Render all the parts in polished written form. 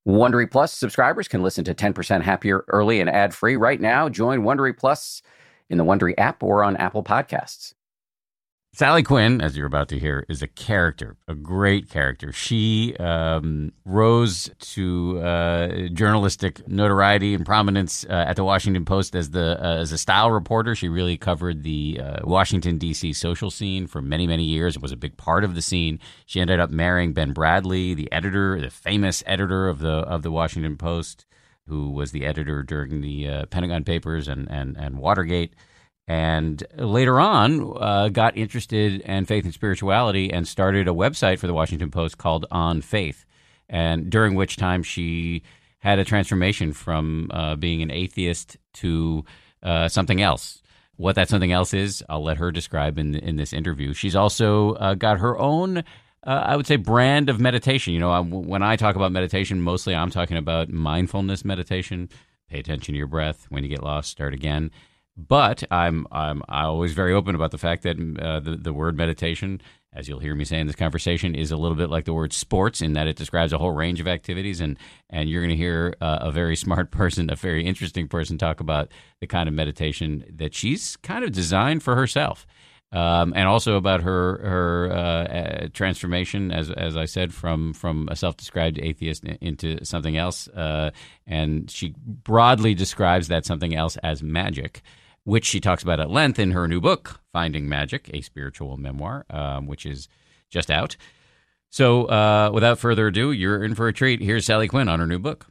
Wondery Plus subscribers can listen to 10% Happier early and ad-free right now. Join Wondery Plus in the Wondery app or on Apple Podcasts. Sally Quinn, as you're about to hear, is a character, a great character. She rose to journalistic notoriety and prominence at the Washington Post as a style reporter. She really covered the Washington, D.C. social scene for many, many years. It was a big part of the scene. She ended up marrying Ben Bradlee, the famous editor of the Washington Post, who was the editor during the Pentagon Papers and Watergate. And later on, got interested in faith and spirituality and started a website for the Washington Post called On Faith, and during which time she had a transformation from being an atheist to something else. What that something else is, I'll let her describe in this interview. She's also got her own, I would say, brand of meditation. You know, when I talk about meditation, mostly I'm talking about mindfulness meditation. Pay attention to your breath. When you get lost, start again. But I'm always very open about the fact that the word meditation, as you'll hear me say in this conversation, is a little bit like the word sports in that it describes a whole range of activities. And you're going to hear a very smart person, a very interesting person talk about the kind of meditation that she's kind of designed for herself. And also about her transformation, as I said, from a self-described atheist into something else. And she broadly describes that something else as magic, which she talks about at length in her new book, Finding Magic, a Spiritual Memoir, which is just out. So without further ado, you're in for a treat. Here's Sally Quinn on her new book.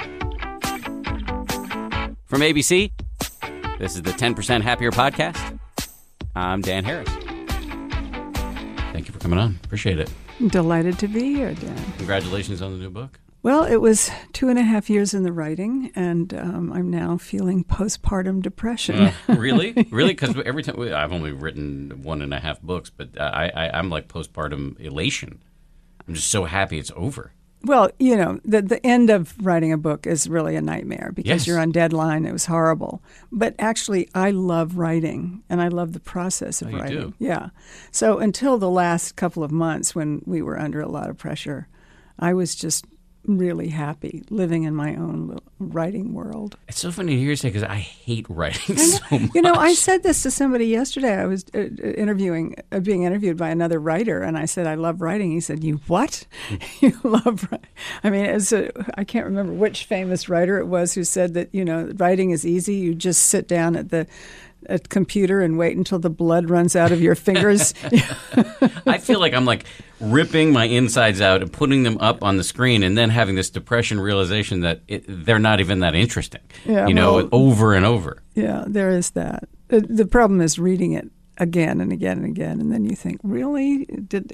From ABC, this is the 10% Happier podcast. I'm Dan Harris. Thank you for coming on. Appreciate it. Delighted to be here, Dan. Congratulations on the new book. Well, it was 2.5 years in the writing, and I'm now feeling postpartum depression. Really? Really? Because every time I've only written 1.5 books, but I'm like postpartum elation. I'm just so happy it's over. Well, you know, the end of writing a book is really a nightmare because you're on deadline. It was horrible. But actually, I love writing, and I love the process of writing. You do? Yeah. So until the last couple of months when we were under a lot of pressure, I was just really happy living in my own little writing world. It's so funny to hear you say because I hate writing so much. You know, I said this to somebody yesterday. I was being interviewed by another writer, and I said, I love writing. He said, you what? You love writing? I mean, I can't remember which famous writer it was who said that, you know, writing is easy. You just sit down at the computer and wait until the blood runs out of your fingers. I feel like I'm like ripping my insides out and putting them up on the screen and then having this depression realization that they're not even that interesting, over and over. Yeah, there is that. The problem is reading it again and again and again, and then you think, really?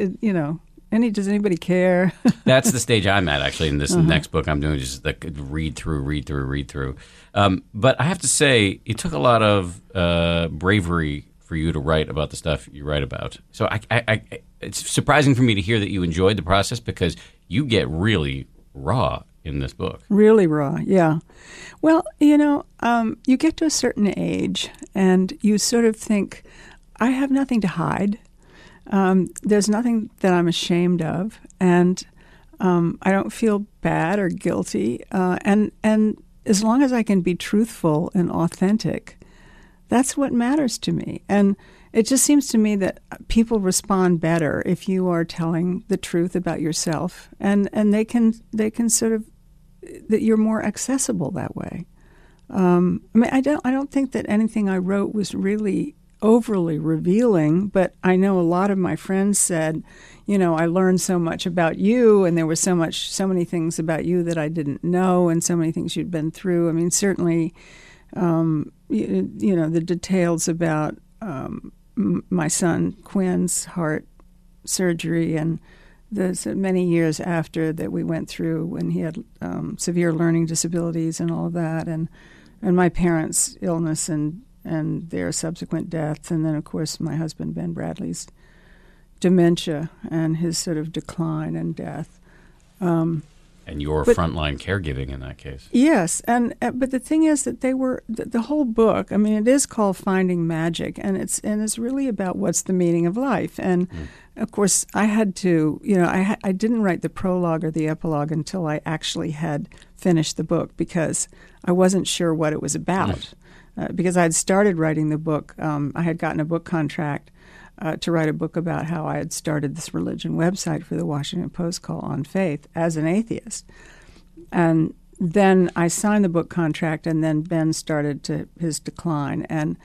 Does anybody care? That's the stage I'm at, actually, in this next book I'm doing, just like read through. But I have to say, it took a lot of bravery for you to write about the stuff you write about. So it's surprising for me to hear that you enjoyed the process because you get really raw in this book. Really raw, yeah. Well, you get to a certain age and you sort of think, I have nothing to hide. There's nothing that I'm ashamed of, and I don't feel bad or guilty. And as long as I can be truthful and authentic, that's what matters to me. And it just seems to me that people respond better if you are telling the truth about yourself, and they can sort of, that you're more accessible that way. I don't think that anything I wrote was really overly revealing, but I know a lot of my friends said, I learned so much about you, and there was so many things about you that I didn't know, and so many things you'd been through. I mean, certainly, the details about my son Quinn's heart surgery and the many years after that we went through when he had severe learning disabilities and all of that, and my parents' illness and their subsequent deaths, and then, of course, my husband Ben Bradlee's dementia and his sort of decline and death. And your frontline caregiving in that case. Yes, and but the thing is that they were the whole book. I mean, it is called Finding Magic, and it's really about what's the meaning of life. And of course, I had to, I didn't write the prologue or the epilogue until I actually had finished the book because I wasn't sure what it was about. Because I had started writing the book, I had gotten a book contract to write a book about how I had started this religion website for the Washington Post called On Faith as an atheist. And then I signed the book contract, and then Ben started his decline. And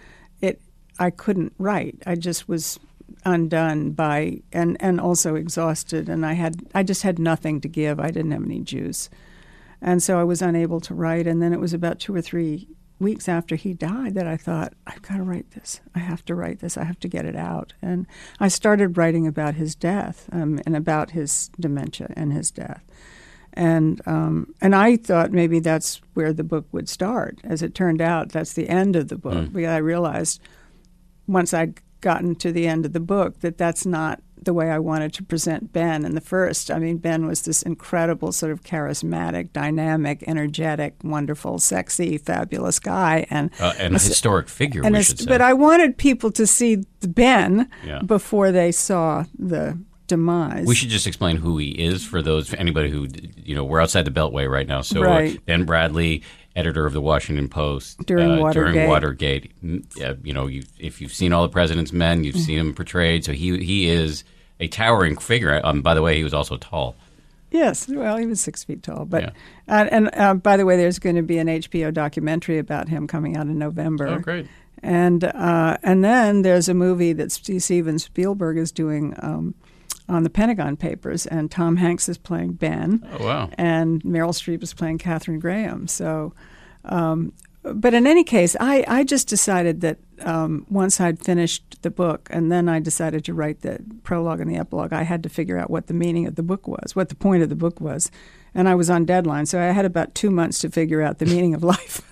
I couldn't write. I just was undone and also exhausted. And I just had nothing to give. I didn't have any juice. And so I was unable to write. And then it was about 2 or 3 weeks after he died that I thought, I've got to write this. I have to write this. I have to get it out. And I started writing about his death and about his dementia and his death. And I thought maybe that's where the book would start. As it turned out, that's the end of the book. Because I realized once I'd gotten to the end of the book that that's not the way I wanted to present Ben in the first. I mean, Ben was this incredible sort of charismatic, dynamic, energetic, wonderful, sexy, fabulous guy. And a historic figure, we should say. But I wanted people to see the Ben before they saw the demise. We should just explain who he is for anybody who, we're outside the Beltway right now. So Ben Bradlee, editor of the Washington Post during Watergate. If you've seen All the President's Men, you've seen him portrayed. So he is a towering figure. By the way, he was also tall. Yes, well, he was 6 feet tall. But and by the way, there's going to be an HBO documentary about him coming out in November. Oh, great! And then there's a movie that Steven Spielberg is doing on the Pentagon Papers, and Tom Hanks is playing Ben. Oh, wow. And Meryl Streep is playing Katharine Graham. So, but in any case, I just decided that once I'd finished the book, and then I decided to write the prologue and the epilogue, I had to figure out what the meaning of the book was, what the point of the book was. And I was on deadline, so I had about 2 months to figure out the meaning of life.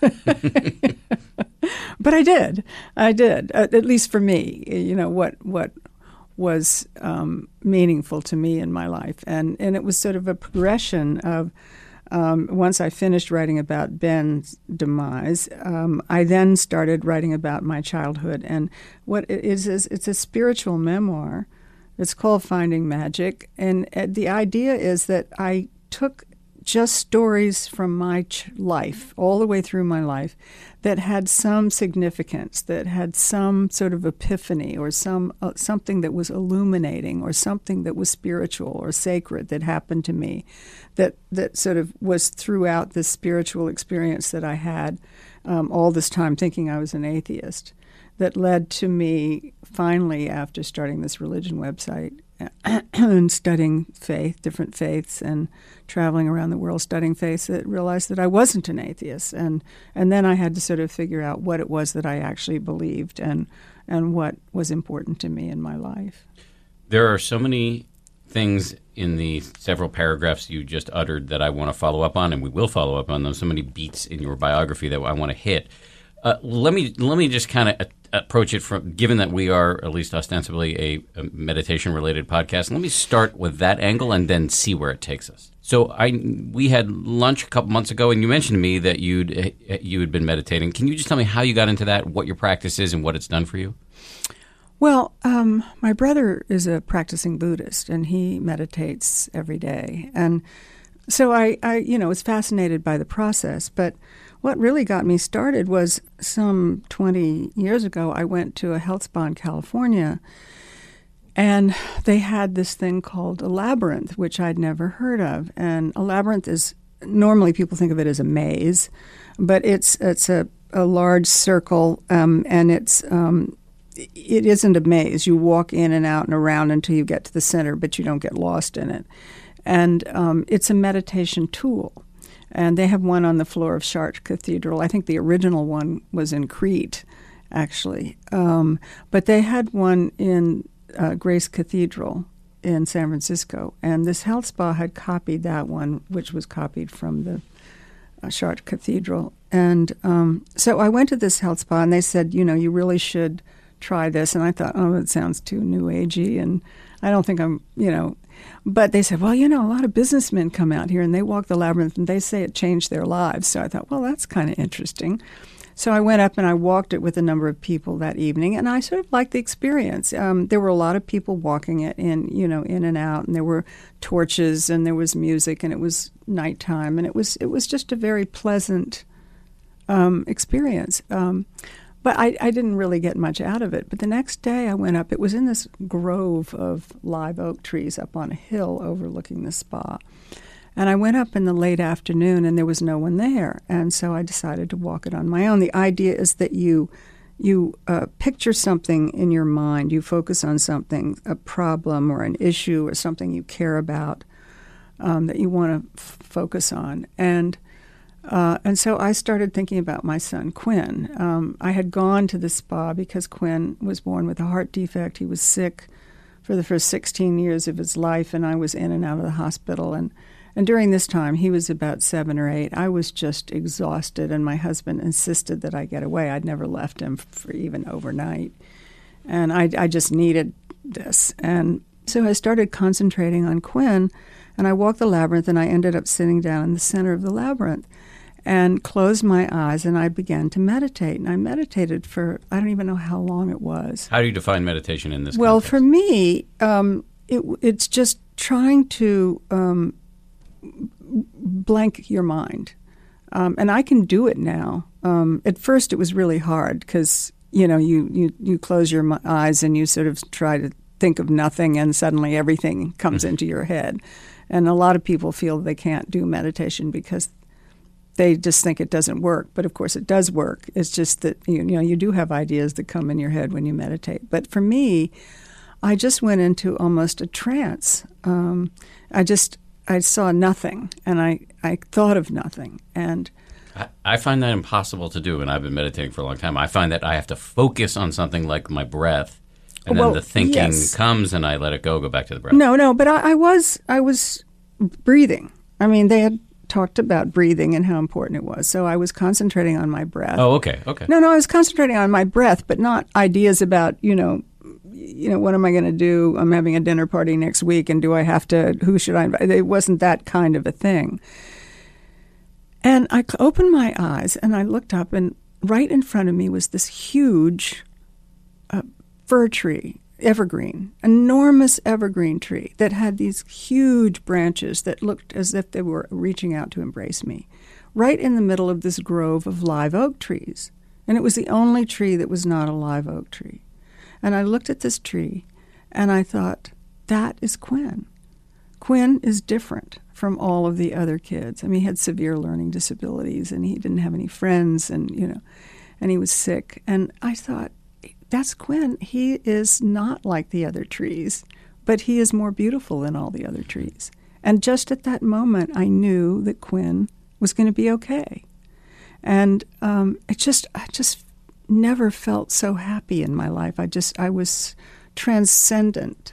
But I did, at least for me, what was meaningful to me in my life. And it was sort of a progression of, once I finished writing about Ben's demise, I then started writing about my childhood. And what it is it's a spiritual memoir. It's called Finding Magic. And the idea is that I took just stories from my life, all the way through my life, that had some significance, that had some sort of epiphany, or something that was illuminating, or something that was spiritual or sacred that happened to me, that sort of was throughout this spiritual experience that I had all this time thinking I was an atheist, that led to me finally, after starting this religion website and studying different faiths, and traveling around the world studying faiths, that realized that I wasn't an atheist. And then I had to sort of figure out what it was that I actually believed and what was important to me in my life. There are so many things in the several paragraphs you just uttered that I want to follow up on, and we will follow up on them. So many beats in your biography that I want to hit. Let me just kind of approach it from, given that we are at least ostensibly a meditation-related podcast. Let me start with that angle and then see where it takes us. So we had lunch a couple months ago, and you mentioned to me that you had been meditating. Can you just tell me how you got into that, what your practice is, and what it's done for you? Well, my brother is a practicing Buddhist, and he meditates every day. And so I was fascinated by the process. But what really got me started was some 20 years ago, I went to a health spa in California, and they had this thing called a labyrinth, which I'd never heard of. And a labyrinth is, normally people think of it as a maze, but it's a large circle, and it isn't a maze. You walk in and out and around until you get to the center, but you don't get lost in it. And it's a meditation tool. And they have one on the floor of Chartres Cathedral. I think the original one was in Crete, actually. But they had one in Grace Cathedral in San Francisco. And this health spa had copied that one, which was copied from the Chartres Cathedral. And so I went to this health spa, and they said, you really should try this. And I thought, oh, it sounds too new agey, and I don't think I'm, But they said, well, a lot of businessmen come out here and they walk the labyrinth and they say it changed their lives. So I thought, well, that's kind of interesting. So I went up and I walked it with a number of people that evening, and I sort of liked the experience. There were a lot of people walking it in and out, and there were torches and there was music, and it was nighttime, and it was just a very pleasant experience. But I didn't really get much out of it. But the next day I went up. It was in this grove of live oak trees up on a hill overlooking the spa. And I went up in the late afternoon, and there was no one there. And so I decided to walk it on my own. The idea is that you picture something in your mind. You focus on something, a problem or an issue or something you care about that you want to focus on. And so I started thinking about my son, Quinn. I had gone to the spa because Quinn was born with a heart defect. He was sick for the first 16 years of his life, and I was in and out of the hospital. And during this time, he was about 7 or 8. I was just exhausted, and my husband insisted that I get away. I'd never left him for even overnight. And I just needed this. And so I started concentrating on Quinn, and I walked the labyrinth, and I ended up sitting down in the center of the labyrinth and closed my eyes, and I began to meditate. And I meditated for, I don't even know how long it was. How do you define meditation in this Well, context? for me, it's just trying to blank your mind. And I can do it now. At first, it was really hard because, you close your eyes and you sort of try to think of nothing, and suddenly everything comes into your head. And a lot of people feel they can't do meditation because they just think it doesn't work. But, of course, it does work. It's just that, you do have ideas that come in your head when you meditate. But for me, I just went into almost a trance. I saw nothing, and I thought of nothing. And I find that impossible to do, and I've been meditating for a long time. I find that I have to focus on something like my breath, and then the thinking comes, and I let it go back to the breath. No, but I was breathing. I mean, they had talked about breathing and how important it was, so I was concentrating on my breath. Oh, okay. No, I was concentrating on my breath, but not ideas about, what am I going to do? I'm having a dinner party next week, and who should I invite? It wasn't that kind of a thing. And I opened my eyes, and I looked up, and right in front of me was this huge fir tree, evergreen, enormous evergreen tree that had these huge branches that looked as if they were reaching out to embrace me, right in the middle of this grove of live oak trees. And it was the only tree that was not a live oak tree. And I looked at this tree, and I thought, that is Quinn. Quinn is different from all of the other kids. I mean, he had severe learning disabilities, and he didn't have any friends, and he was sick. And I thought, that's Quinn. He is not like the other trees, but he is more beautiful than all the other trees. And just at that moment, I knew that Quinn was going to be okay. And I just never felt so happy in my life. I was transcendent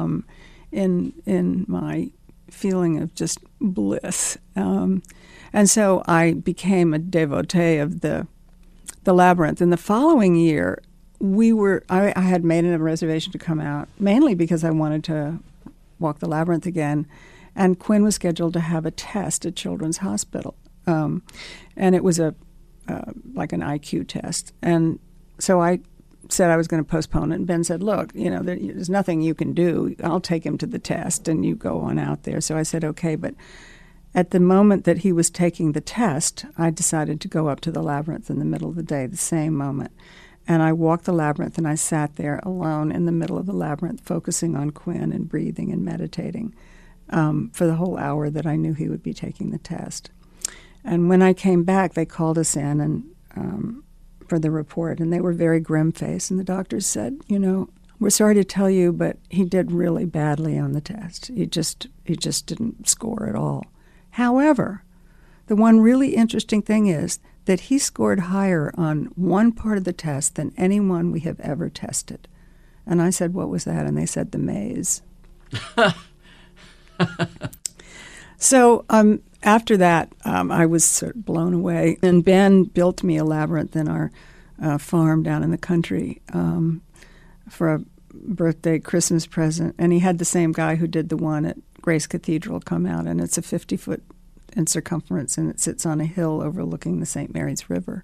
in my feeling of just bliss. And so I became a devotee of the labyrinth. And the following year, I had made a reservation to come out, mainly because I wanted to walk the labyrinth again. And Quinn was scheduled to have a test at Children's Hospital. And it was like an IQ test. And so I said I was going to postpone it. And Ben said, look, there's nothing you can do. I'll take him to the test, and you go on out there. So I said, okay. But at the moment that he was taking the test, I decided to go up to the labyrinth in the middle of the day, the same moment. And I walked the labyrinth, and I sat there alone in the middle of the labyrinth, focusing on Quinn and breathing and meditating for the whole hour that I knew he would be taking the test. And when I came back, they called us in and for the report, and they were very grim-faced. And the doctors said, we're sorry to tell you, but he did really badly on the test. He just didn't score at all. However, the one really interesting thing is that he scored higher on one part of the test than anyone we have ever tested. And I said, what was that? And they said, the maze. So after that, I was sort of blown away. And Ben built me a labyrinth in our farm down in the country. for a birthday Christmas present, and he had the same guy who did the one at Grace Cathedral come out, and it's a 50-foot in circumference, and it sits on a hill overlooking the St. Mary's River.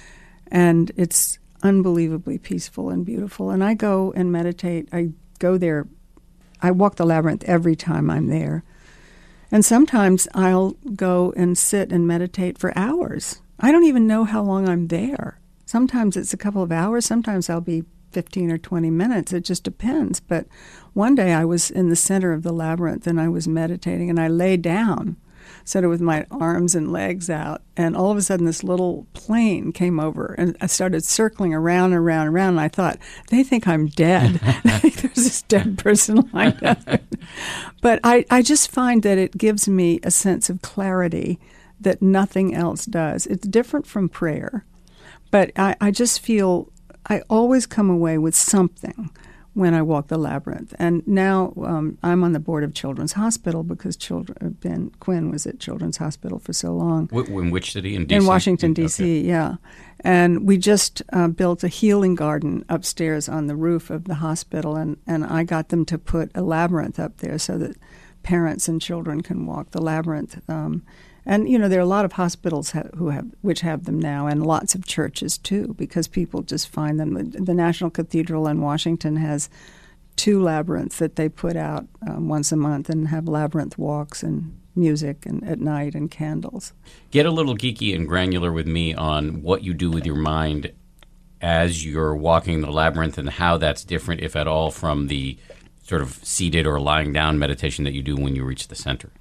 And it's unbelievably peaceful and beautiful. And I go and meditate. I go there. I walk the labyrinth every time I'm there. And sometimes I'll go and sit and meditate for hours. I don't even know how long I'm there. Sometimes it's a couple of hours. Sometimes I'll be 15 or 20 minutes. It just depends. But one day I was in the center of the labyrinth and I was meditating, and I lay down, sort of with my arms and legs out, and all of a sudden this little plane came over and I started circling around and around and around, and I thought, they think I'm dead. There's this dead person lined up. But I just find that it gives me a sense of clarity that nothing else does. It's different from prayer, but I just feel I always come away with something when I walk the labyrinth. And now I'm on the board of Children's Hospital because Quinn was at Children's Hospital for so long. In which city? In D.C.? In Washington, D.C., okay. Yeah. And we just built a healing garden upstairs on the roof of the hospital, and I got them to put a labyrinth up there so that parents and children can walk the labyrinth. And, there are a lot of hospitals which have them now, and lots of churches, too, because people just find them. The National Cathedral in Washington has 2 labyrinths that they put out once a month and have labyrinth walks and music and at night and candles. Get a little geeky and granular with me on what you do with your mind as you're walking the labyrinth and how that's different, if at all, from the sort of seated or lying down meditation that you do when you reach the center.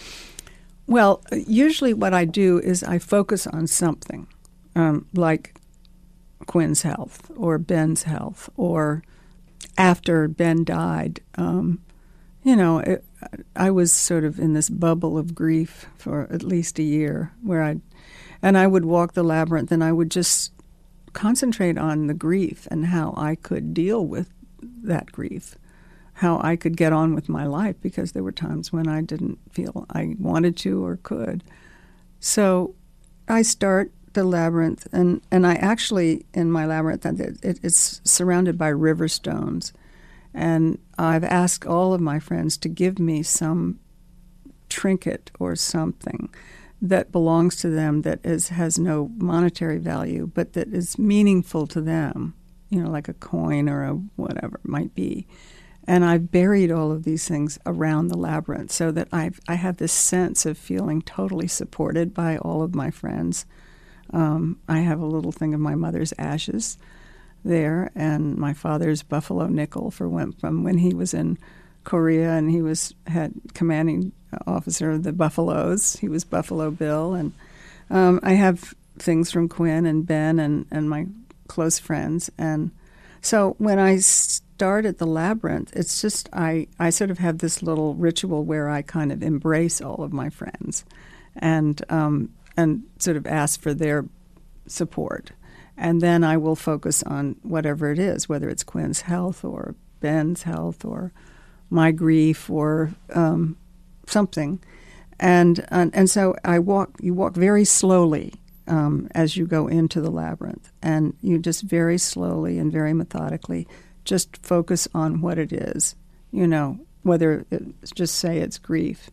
Well, usually what I do is I focus on something, like Quinn's health or Ben's health, or after Ben died. I was sort of in this bubble of grief for at least a year, and I would walk the labyrinth and I would just concentrate on the grief and how I could deal with that grief, how I could get on with my life, because there were times when I didn't feel I wanted to or could. So I start the labyrinth, and I actually, in my labyrinth, it's surrounded by river stones. And I've asked all of my friends to give me some trinket or something that belongs to them that has no monetary value, but that is meaningful to them, like a coin or a whatever it might be. And I've buried all of these things around the labyrinth so that I have this sense of feeling totally supported by all of my friends. I have a little thing of my mother's ashes there, and my father's buffalo nickel from when he was in Korea, and he had commanding officer of the Buffaloes. He was Buffalo Bill, and I have things from Quinn and Ben and my close friends. And so when I start at the labyrinth, it's just I sort of have this little ritual where I kind of embrace all of my friends, and sort of ask for their support. And then I will focus on whatever it is, whether it's Quinn's health or Ben's health or my grief or something. And so you walk very slowly as you go into the labyrinth. And you just very slowly and very methodically just focus on what it is, whether just say it's grief.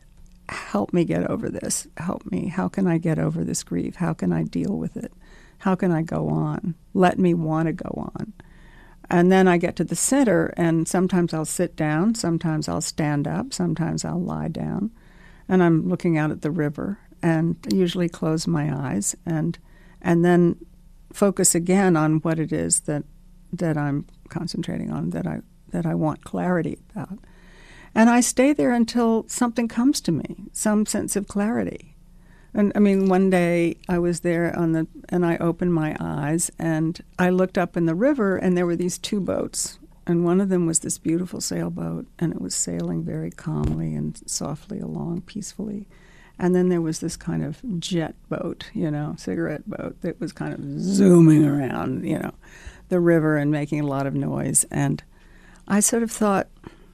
Help me get over this. Help me. How can I get over this grief? How can I deal with it? How can I go on? Let me want to go on. And then I get to the center, and sometimes I'll sit down, sometimes I'll stand up, sometimes I'll lie down. And I'm looking out at the river, and usually close my eyes, and then focus again on what it is that I'm concentrating on, that I want clarity about. And I stay there until something comes to me, some sense of clarity. And I mean, one day I was there and I opened my eyes and I looked up in the river, and there were these 2 boats. And one of them was this beautiful sailboat, and it was sailing very calmly and softly along peacefully. And then there was this kind of jet boat, cigarette boat that was kind of zooming around, the river and making a lot of noise. And I sort of thought,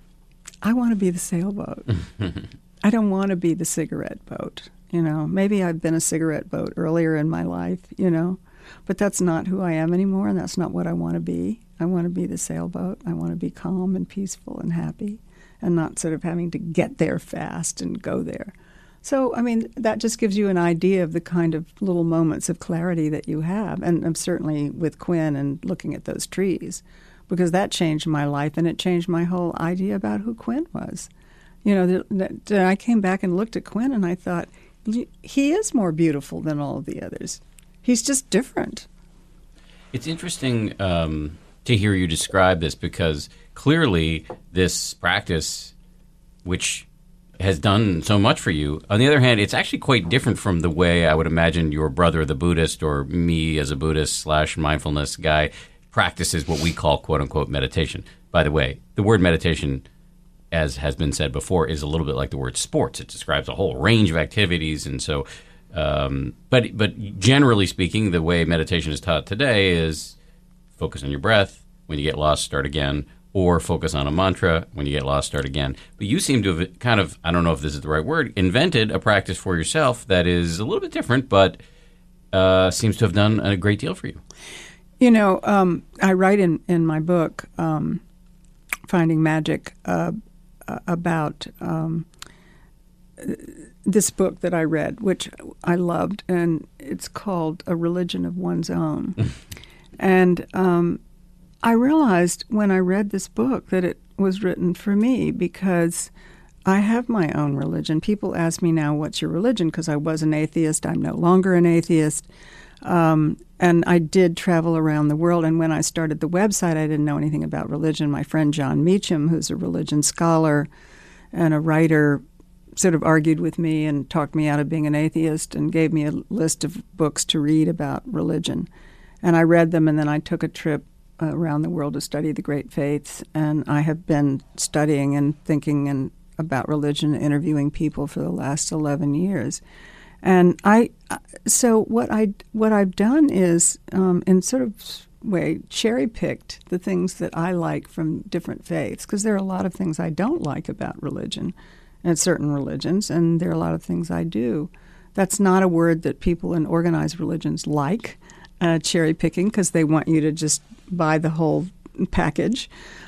I want to be the sailboat. I don't want to be the cigarette boat. Maybe I've been a cigarette boat earlier in my life, but that's not who I am anymore, and that's not what I want to be. I want to be the sailboat. I want to be calm and peaceful and happy and not sort of having to get there fast and go there. So, I mean, that just gives you an idea of the kind of little moments of clarity that you have. And I'm certainly with Quinn and looking at those trees, because that changed my life and it changed my whole idea about who Quinn was. You know, I came back and looked at Quinn and I thought, he is more beautiful than all of the others. He's just different. It's interesting to hear you describe this, because clearly this practice, which has done so much for you, on the other hand, it's actually quite different from the way I would imagine your brother, the Buddhist, or me as a Buddhist / mindfulness guy, practices what we call quote-unquote meditation. By the way, the word meditation, as has been said before, is a little bit like the word sports. It describes a whole range of activities, and so but generally speaking, the way meditation is taught today is focus on your breath. When you get lost, start again. Or focus on a mantra. When you get lost, start again. But you seem to have kind of, I don't know if this is the right word, invented a practice for yourself that is a little bit different, but seems to have done a great deal for you. You know, I write in my book, Finding Magic, about this book that I read, which I loved, and it's called A Religion of One's Own. And I realized when I read this book that it was written for me, because I have my own religion. People ask me now, what's your religion? Because I was an atheist. I'm no longer an atheist. And I did travel around the world. And when I started the website, I didn't know anything about religion. My friend John Meacham, who's a religion scholar and a writer, sort of argued with me and talked me out of being an atheist and gave me a list of books to read about religion. And I read them, and then I took a trip around the world to study the great faiths. And I have been studying and thinking about religion, interviewing people for the last 11 years. And so what I've done is, in sort of way, cherry-picked the things that I like from different faiths, because there are a lot of things I don't like about religion and certain religions, and there are a lot of things I do. That's not a word that people in organized religions like, cherry-picking, because they want you to just buy the whole package.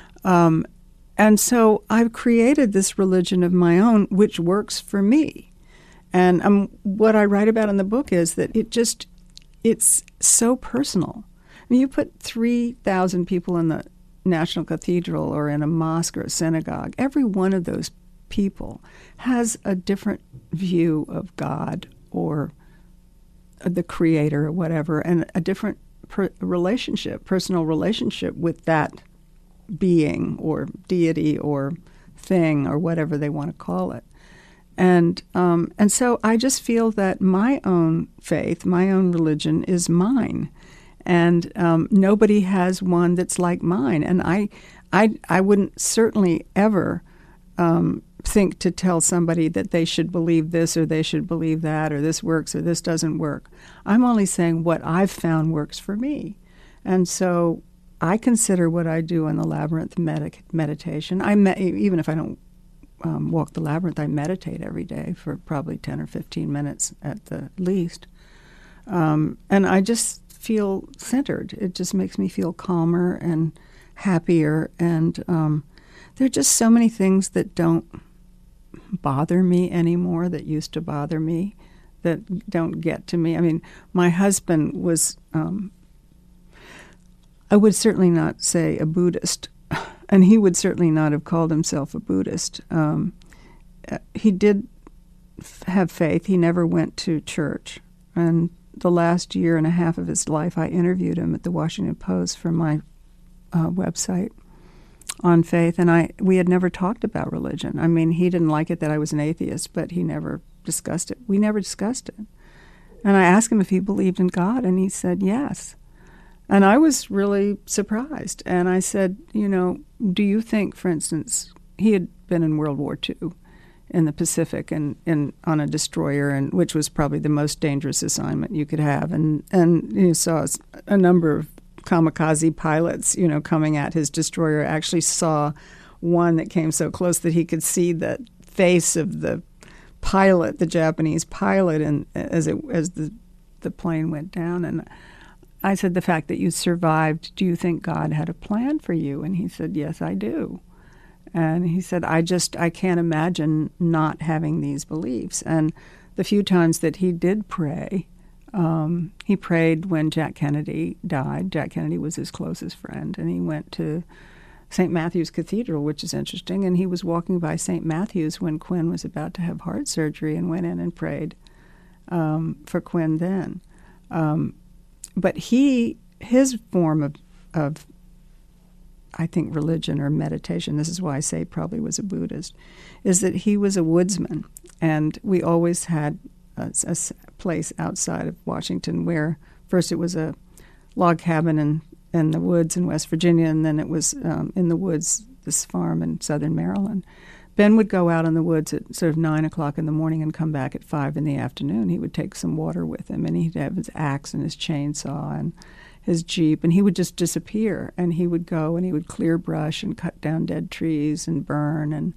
And so I've created this religion of my own, which works for me. And what I write about in the book is that it's so personal. I mean, you put 3,000 people in the National Cathedral or in a mosque or a synagogue, every one of those people has a different view of God or the Creator or whatever, and a different personal relationship with that being or deity or thing or whatever they want to call it. And so I just feel that my own faith, my own religion is mine. And nobody has one that's like mine. And I wouldn't certainly ever think to tell somebody that they should believe this or they should believe that, or this works or this doesn't work. I'm only saying what I've found works for me. And so I consider what I do in the Labyrinth meditation. Even if I don't walk the Labyrinth, I meditate every day for probably 10 or 15 minutes at the least. And I just feel centered. It just makes me feel calmer and happier. And there are just so many things that don't bother me anymore that used to bother me, that don't get to me. I mean, my husband was, I would certainly not say a Buddhist, and he would certainly not have called himself a Buddhist. He did have faith. He never went to church. And the last year and a half of his life, I interviewed him at the Washington Post for my website on faith, and we had never talked about religion. I mean, he didn't like it that I was an atheist, but he never discussed it. We never discussed it. And I asked him if he believed in God, and he said yes. And I was really surprised. And I said, do you think, for instance, he had been in World War II in the Pacific and on a destroyer, and which was probably the most dangerous assignment you could have. And you saw a number of kamikaze pilots, coming at his destroyer. Actually saw one that came so close that he could see the face of the pilot, the Japanese pilot, and as the plane went down. And I said, the fact that you survived, do you think God had a plan for you? And he said, yes, I do. And he said, I can't imagine not having these beliefs. And the few times that he did pray, he prayed when Jack Kennedy died. Jack Kennedy was his closest friend, and he went to St. Matthew's Cathedral, which is interesting, and he was walking by St. Matthew's when Quinn was about to have heart surgery and went in and prayed for Quinn then. But his form of, I think, religion or meditation, this is why I say probably was a Buddhist, is that he was a woodsman. And we always had a place outside of Washington where first it was a log cabin in the woods in West Virginia, and then it was in the woods, this farm in southern Maryland. Ben would go out in the woods at sort of 9 o'clock in the morning and come back at 5 in the afternoon. He would take some water with him, and he'd have his axe and his chainsaw and his Jeep, and he would just disappear. And he would go and he would clear brush and cut down dead trees and burn.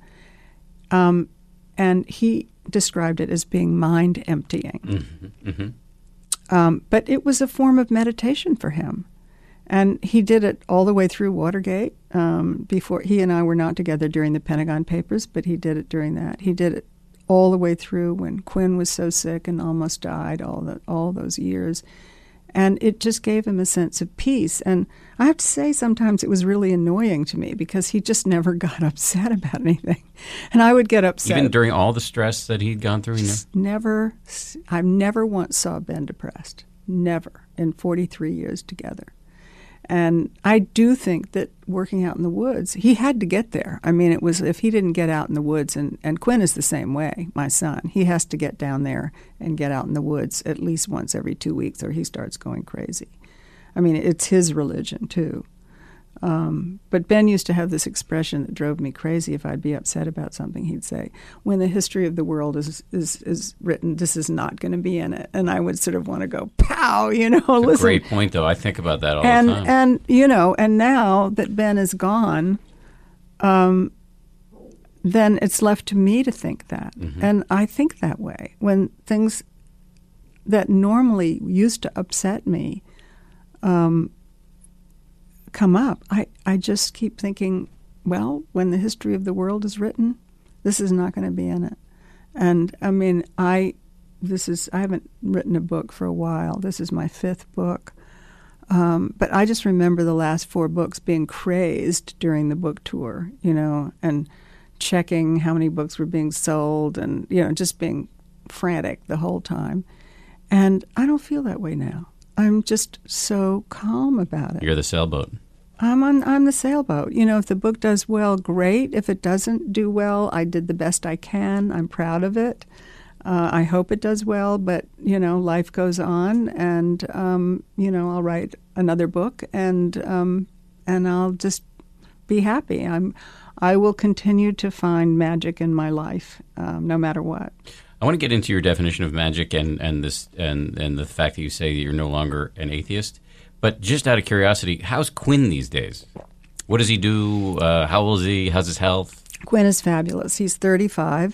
And he described it as being mind emptying. Mm-hmm. Mm-hmm. But it was a form of meditation for him. And he did it all the way through Watergate. Before he and I were not together during the Pentagon Papers, but he did it during that. He did it all the way through when Quinn was so sick and almost died, all those years. And it just gave him a sense of peace. And I have to say, sometimes it was really annoying to me because he just never got upset about anything. And I would get upset. Even during all the stress that he'd gone through? I never once saw Ben depressed. Never. In 43 years together. And I do think that working out in the woods, he had to get there. I mean, it was if he didn't get out in the woods, and Quinn is the same way, my son. He has to get down there and get out in the woods at least once every 2 weeks or he starts going crazy. I mean, it's his religion, too. But Ben used to have this expression that drove me crazy. If I'd be upset about something, he'd say, when the history of the world is written, this is not going to be in it. And I would sort of want to go, pow, It's listen. a great point, though. I think about that all the time. And now that Ben is gone, then it's left to me to think that. Mm-hmm. And I think that way. When things that normally used to upset me come up, I just keep thinking, well, when the history of the world is written, this is not going to be in it. And I mean, I haven't written a book for a while. This is my 5th book. But I just remember the last 4 books being crazed during the book tour, and checking how many books were being sold and, just being frantic the whole time. And I don't feel that way now. I'm just so calm about it. You're the sailboat. I'm the sailboat. If the book does well, great. If it doesn't do well, I did the best I can. I'm proud of it. I hope it does well, but, life goes on, and, I'll write another book, and I'll just be happy. I will continue to find magic in my life, no matter what. I want to get into your definition of magic and the fact that you say you're no longer an atheist. But just out of curiosity, how's Quinn these days? What does he do? How old is he? How's his health? Quinn is fabulous. He's 35.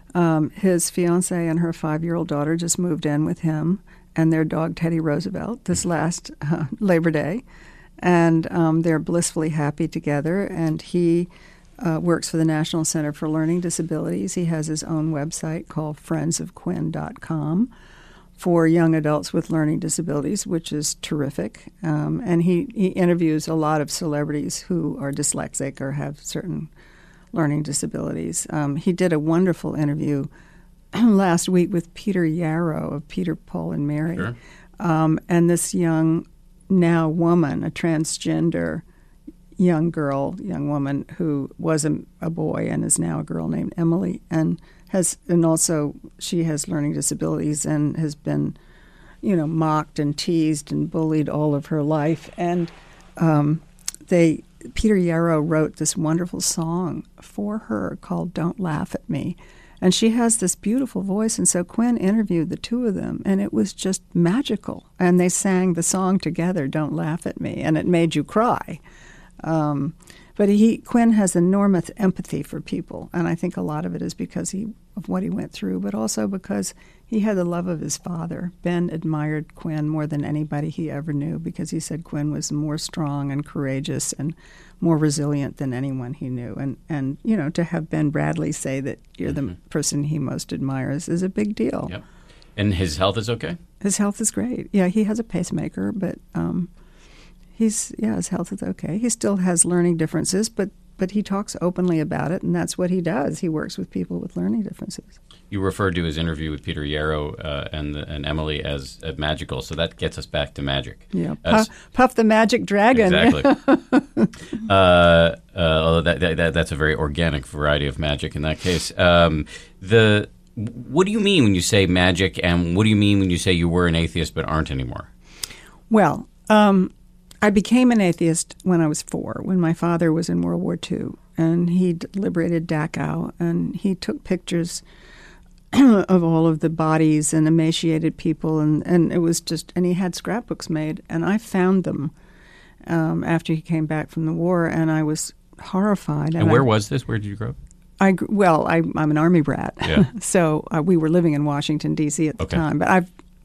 His fiancée and her 5-year-old daughter just moved in with him and their dog Teddy Roosevelt this last Labor Day. And they're blissfully happy together. And he works for the National Center for Learning Disabilities. He has his own website called friendsofquinn.com for young adults with learning disabilities, which is terrific. And he interviews a lot of celebrities who are dyslexic or have certain learning disabilities. He did a wonderful interview last week with Peter Yarrow of Peter, Paul, and Mary. Sure. And this young woman, a transgender young woman who was a boy and is now a girl named Emily, and also she has learning disabilities and has been, mocked and teased and bullied all of her life. And Peter Yarrow wrote this wonderful song for her called "Don't Laugh at Me." And she has this beautiful voice, and so Quinn interviewed the two of them, and it was just magical. And they sang the song together, "Don't Laugh at Me," and it made you cry. But Quinn has enormous empathy for people, and I think a lot of it is because of what he went through, but also because he had the love of his father. Ben admired Quinn more than anybody he ever knew because he said Quinn was more strong and courageous and more resilient than anyone he knew. And to have Ben Bradley say that you're the person he most admires is a big deal. Yep. And his health is okay? His health is great. Yeah, he has a pacemaker, but his health is okay. He still has learning differences, but he talks openly about it, and that's what he does. He works with people with learning differences. You referred to his interview with Peter Yarrow and Emily as magical, so that gets us back to magic. Yeah, Puff the Magic Dragon. Exactly. Although that's a very organic variety of magic in that case. What do you mean when you say magic, and what do you mean when you say you were an atheist but aren't anymore? Well, I became an atheist when I was 4, when my father was in World War II, and he liberated Dachau, and he took pictures of all of the bodies and emaciated people, and it was just, and he had scrapbooks made, and I found them after he came back from the war, and I was horrified. And where was this? Where did you grow up? I'm an Army brat, yeah. So we were living in Washington, D.C. at the time, but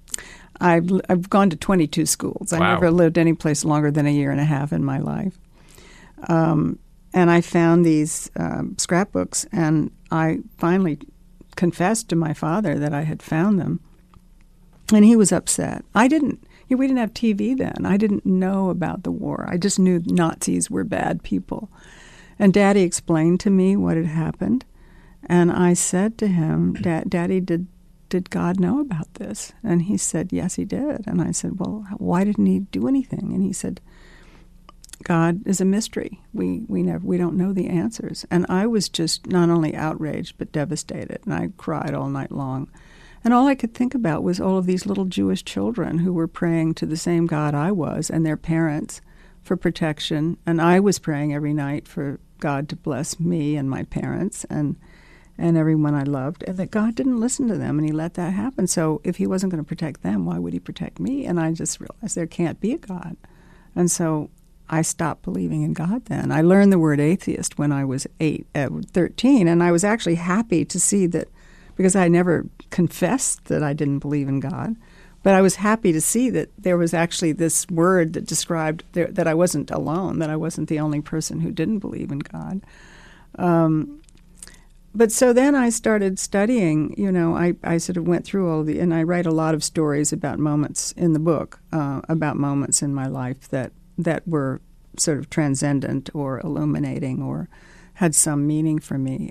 I've gone to 22 schools. I never lived any place longer than a year and a half in my life. And I found these scrapbooks, and I finally confessed to my father that I had found them. And he was upset. We didn't have TV then. I didn't know about the war. I just knew Nazis were bad people. And Daddy explained to me what had happened. And I said to him, Daddy, did God know about this? And he said, yes, he did. And I said, well, why didn't he do anything? And he said, God is a mystery. We don't know the answers. And I was just not only outraged but devastated, and I cried all night long. And all I could think about was all of these little Jewish children who were praying to the same God I was and their parents for protection. And I was praying every night for God to bless me and my parents and everyone I loved, and that God didn't listen to them, and he let that happen. So if he wasn't going to protect them, why would he protect me? And I just realized there can't be a God. And so I stopped believing in God then. I learned the word atheist when I was 13, and I was actually happy to see that, because I never confessed that I didn't believe in God, but I was happy to see that there was actually this word that described that I wasn't alone, that I wasn't the only person who didn't believe in God. But so then I started studying, I sort of went through all and I write a lot of stories about moments in the book, about moments in my life that were sort of transcendent or illuminating or had some meaning for me.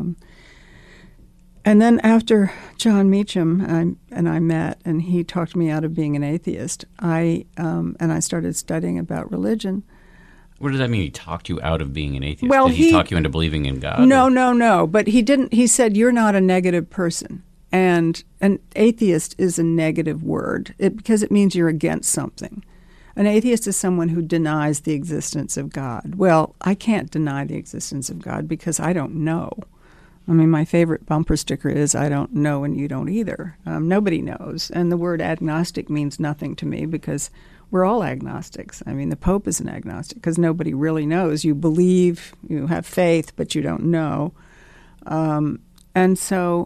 And then after John Meacham and I met, and he talked me out of being an atheist, I started studying about religion. What does that mean? He talked you out of being an atheist? Well, Did he talk you into believing in God? No. But he didn't. He said, you're not a negative person. And an atheist is a negative word because it means you're against something. An atheist is someone who denies the existence of God. Well, I can't deny the existence of God because I don't know. I mean, my favorite bumper sticker is, I don't know and you don't either. Nobody knows. And the word agnostic means nothing to me because we're all agnostics. I mean, the Pope is an agnostic because nobody really knows. You believe, you have faith, but you don't know. And so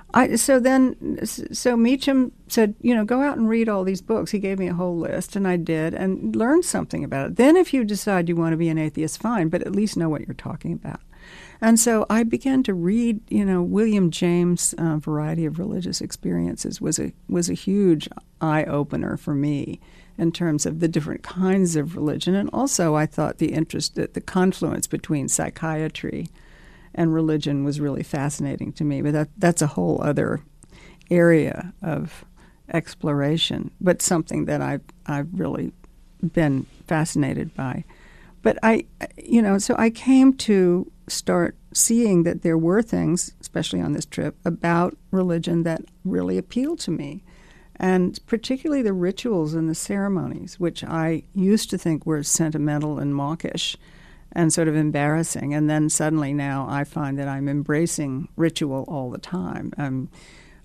Meacham said, go out and read all these books. He gave me a whole list, and I did, and learned something about it. Then if you decide you want to be an atheist, fine, but at least know what you're talking about. And so I began to read, William James' Variety of Religious Experiences was a huge eye-opener for me in terms of the different kinds of religion. And also I thought the confluence between psychiatry and religion was really fascinating to me. But that's a whole other area of exploration, but something that I've really been fascinated by. But so I came to start seeing that there were things, especially on this trip, about religion that really appealed to me. And particularly the rituals and the ceremonies, which I used to think were sentimental and mawkish and sort of embarrassing. And then suddenly now I find that I'm embracing ritual all the time.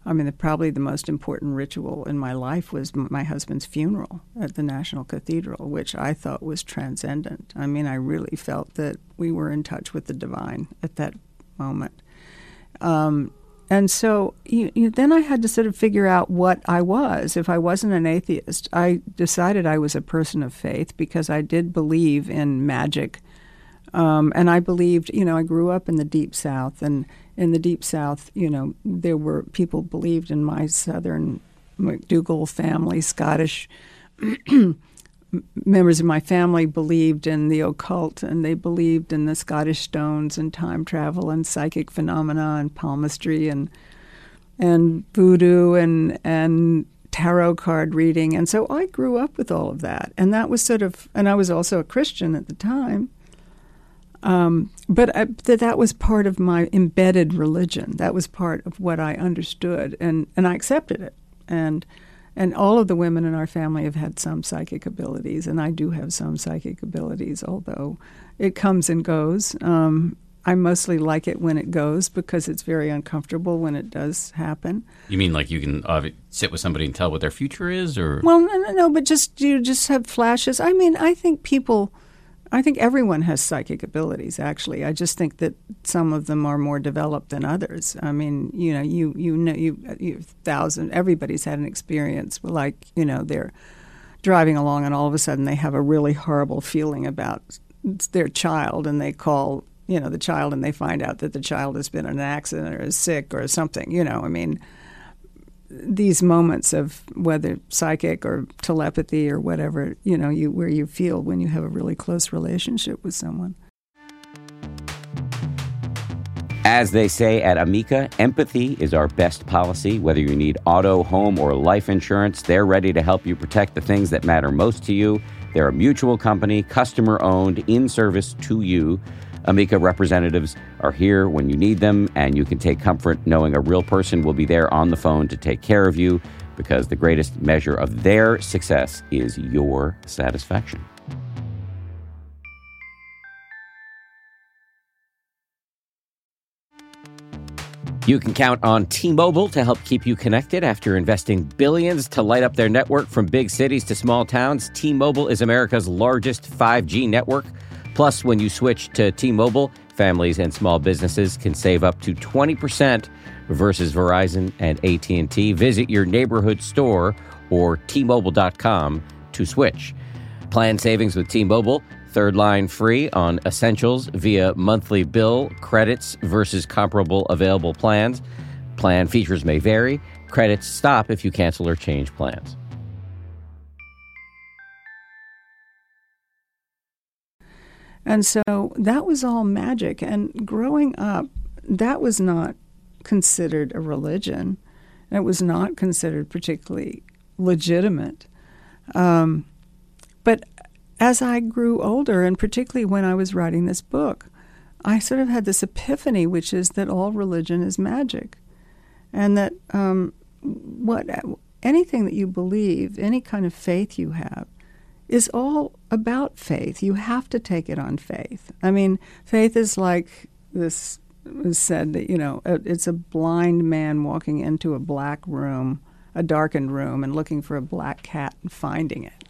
I mean, probably the most important ritual in my life was my husband's funeral at the National Cathedral, which I thought was transcendent. I mean, I really felt that we were in touch with the divine at that moment. And so then I had to sort of figure out what I was. If I wasn't an atheist, I decided I was a person of faith because I did believe in magic. And I believed, I grew up in the Deep South, and in the Deep South, there were people believed in my Southern McDougall family, Scottish members of my family believed in the occult, and they believed in the Scottish stones and time travel and psychic phenomena and palmistry and voodoo and tarot card reading. And so I grew up with all of that. And that was and I was also a Christian at the time. But that was part of my embedded religion. That was part of what I understood, and I accepted it. And all of the women in our family have had some psychic abilities, and I do have some psychic abilities, although it comes and goes. I mostly like it when it goes because it's very uncomfortable when it does happen. You mean like you can sit with somebody and tell what their future is, or? Well, no, but you just have flashes. I mean, I think everyone has psychic abilities, actually. I just think that some of them are more developed than others. I mean, everybody's had an experience like, they're driving along and all of a sudden they have a really horrible feeling about their child, and they call, the child, and they find out that the child has been in an accident or is sick or something, I mean, these moments of whether psychic or telepathy or whatever, where you feel when you have a really close relationship with someone. As they say at Amica, empathy is our best policy. Whether you need auto, home, or life insurance, they're ready to help you protect the things that matter most to you. They're a mutual company, customer-owned, in service to you. Amica representatives are here when you need them, and you can take comfort knowing a real person will be there on the phone to take care of you, because the greatest measure of their success is your satisfaction. You can count on T-Mobile to help keep you connected after investing billions to light up their network from big cities to small towns. T-Mobile is America's largest 5G network. Plus, when you switch to T-Mobile, families and small businesses can save up to 20% versus Verizon and AT&T. Visit your neighborhood store or T-Mobile.com to switch. Plan savings with T-Mobile. Third line free on essentials via monthly bill credits versus comparable available plans. Plan features may vary. Credits stop if you cancel or change plans. And so that was all magic. And growing up, that was not considered a religion. It was not considered particularly legitimate. But as I grew older, and particularly when I was writing this book, I sort of had this epiphany, which is that all religion is magic. And that anything that you believe, any kind of faith you have, is all about faith. You have to take it on faith. I mean, faith is like this was said that, it's a blind man walking into a black room, a darkened room, and looking for a black cat and finding it.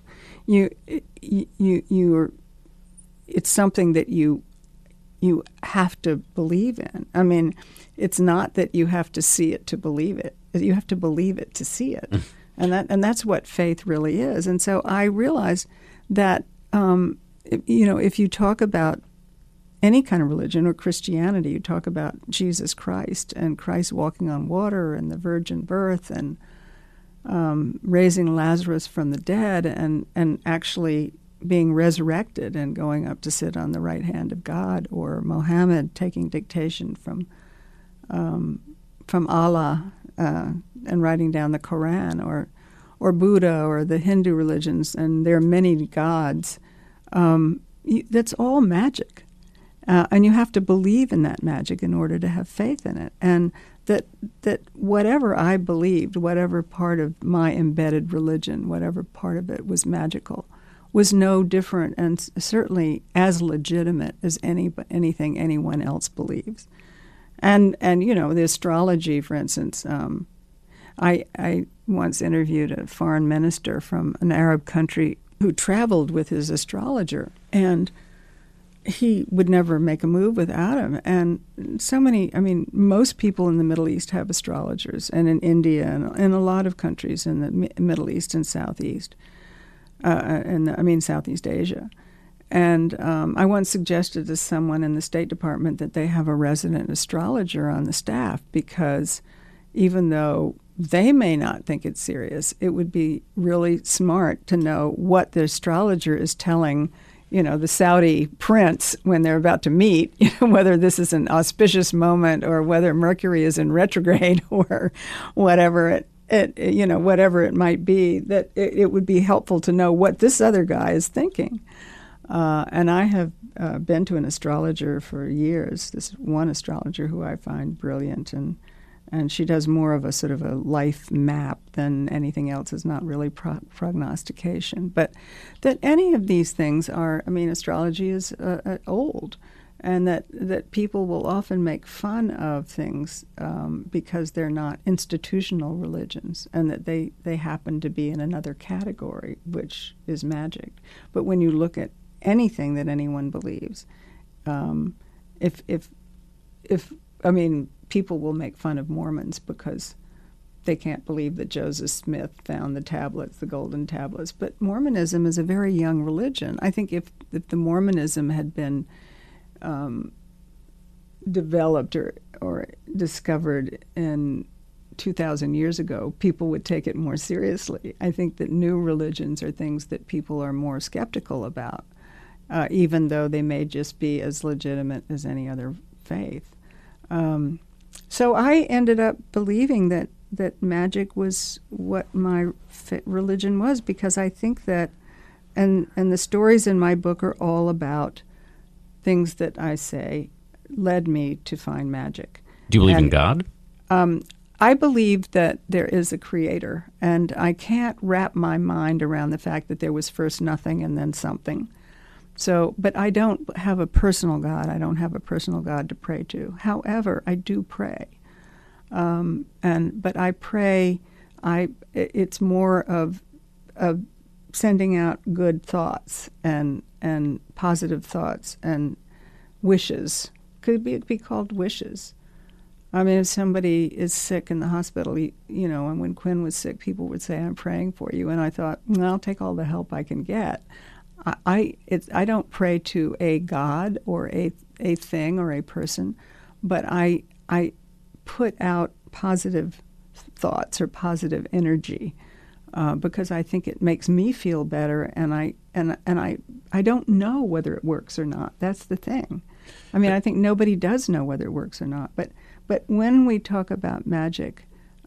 It's something that you have to believe in. I mean, it's not that you have to see it to believe it. You have to believe it to see it. And that's what faith really is. And so I realized that, if you talk about any kind of religion or Christianity, you talk about Jesus Christ and Christ walking on water and the virgin birth and raising Lazarus from the dead and actually being resurrected and going up to sit on the right hand of God, or Mohammed taking dictation from Allah and writing down the Quran, or Buddha, or the Hindu religions, and there are many gods. That's all magic. And you have to believe in that magic in order to have faith in it. And that whatever I believed, whatever part of my embedded religion, whatever part of it was magical, was no different and certainly as legitimate as anything anyone else believes. And you know, the astrology, for instance. I once interviewed a foreign minister from an Arab country who traveled with his astrologer, and he would never make a move without him. And so many, I mean, most people in the Middle East have astrologers, and in India and in a lot of countries in the Middle East and Southeast, Southeast Asia. And I once suggested to someone in the State Department that they have a resident astrologer on the staff, because even though they may not think it's serious, it would be really smart to know what the astrologer is telling, you know, the Saudi prince when they're about to meet, you know, whether this is an auspicious moment or whether Mercury is in retrograde or whatever whatever it might be, that it would be helpful to know what this other guy is thinking. And I have been to an astrologer for years, this one astrologer who I find brilliant, and she does more of a sort of a life map than anything else. It's not really prognostication. But that any of these things are, I mean, astrology is old, and that people will often make fun of things because they're not institutional religions, and that they happen to be in another category, which is magic. But when you look at anything that anyone believes, people will make fun of Mormons because they can't believe that Joseph Smith found the tablets, the golden tablets. But Mormonism is a very young religion. I think if the Mormonism had been developed or discovered in 2,000 years ago, people would take it more seriously. I think that new religions are things that people are more skeptical about, even though they may just be as legitimate as any other faith. So I ended up believing that magic was what my religion was, because I think that, and the stories in my book are all about things that I say led me to find magic. Do you believe in God? I believe that there is a creator, and I can't wrap my mind around the fact that there was first nothing and then something. So, but I don't have a personal God. I don't have a personal God to pray to. However, I do pray, but I pray. It's more of sending out good thoughts and positive thoughts and wishes. Could be called wishes. I mean, if somebody is sick in the hospital, and when Quinn was sick, people would say, "I'm praying for you," and I thought, well, I'll take all the help I can get. I don't pray to a God or a thing or a person, but I put out positive thoughts or positive energy because I think it makes me feel better, and I don't know whether it works or not. That's the thing. I mean, I think nobody does know whether it works or not. But when we talk about magic,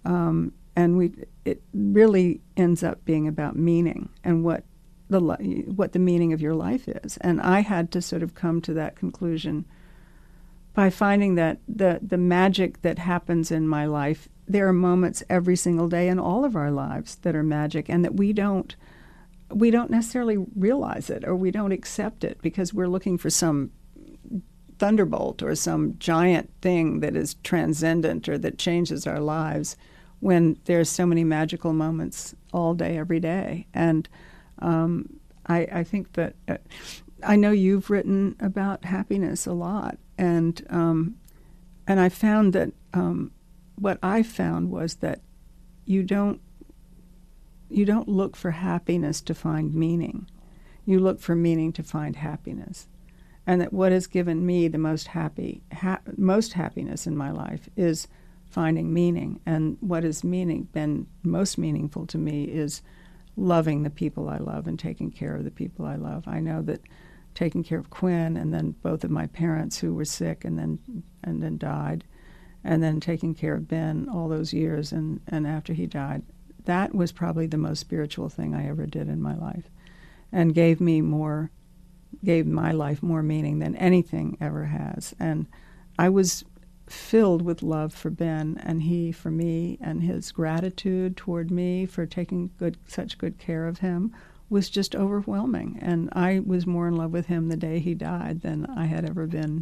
it really ends up being about meaning and what the meaning of your life is. And I had to sort of come to that conclusion by finding that the magic that happens in my life, there are moments every single day in all of our lives that are magic, and that we don't necessarily realize it, or we don't accept it because we're looking for some thunderbolt or some giant thing that is transcendent or that changes our lives, when there's so many magical moments all day, every day. And I think that I know you've written about happiness a lot, and I found that what I found was that you don't look for happiness to find meaning. You look for meaning to find happiness, and that what has given me the most happiness in my life is finding meaning. And what has been most meaningful to me is loving the people I love and taking care of the people I love. I know that taking care of Quinn, and then both of my parents who were sick and then died, and then taking care of Ben all those years and after he died, that was probably the most spiritual thing I ever did in my life, and gave my life more meaning than anything ever has. And I was filled with love for Ben, and he for me, and his gratitude toward me for taking such good care of him was just overwhelming. And I was more in love with him the day he died than I had ever been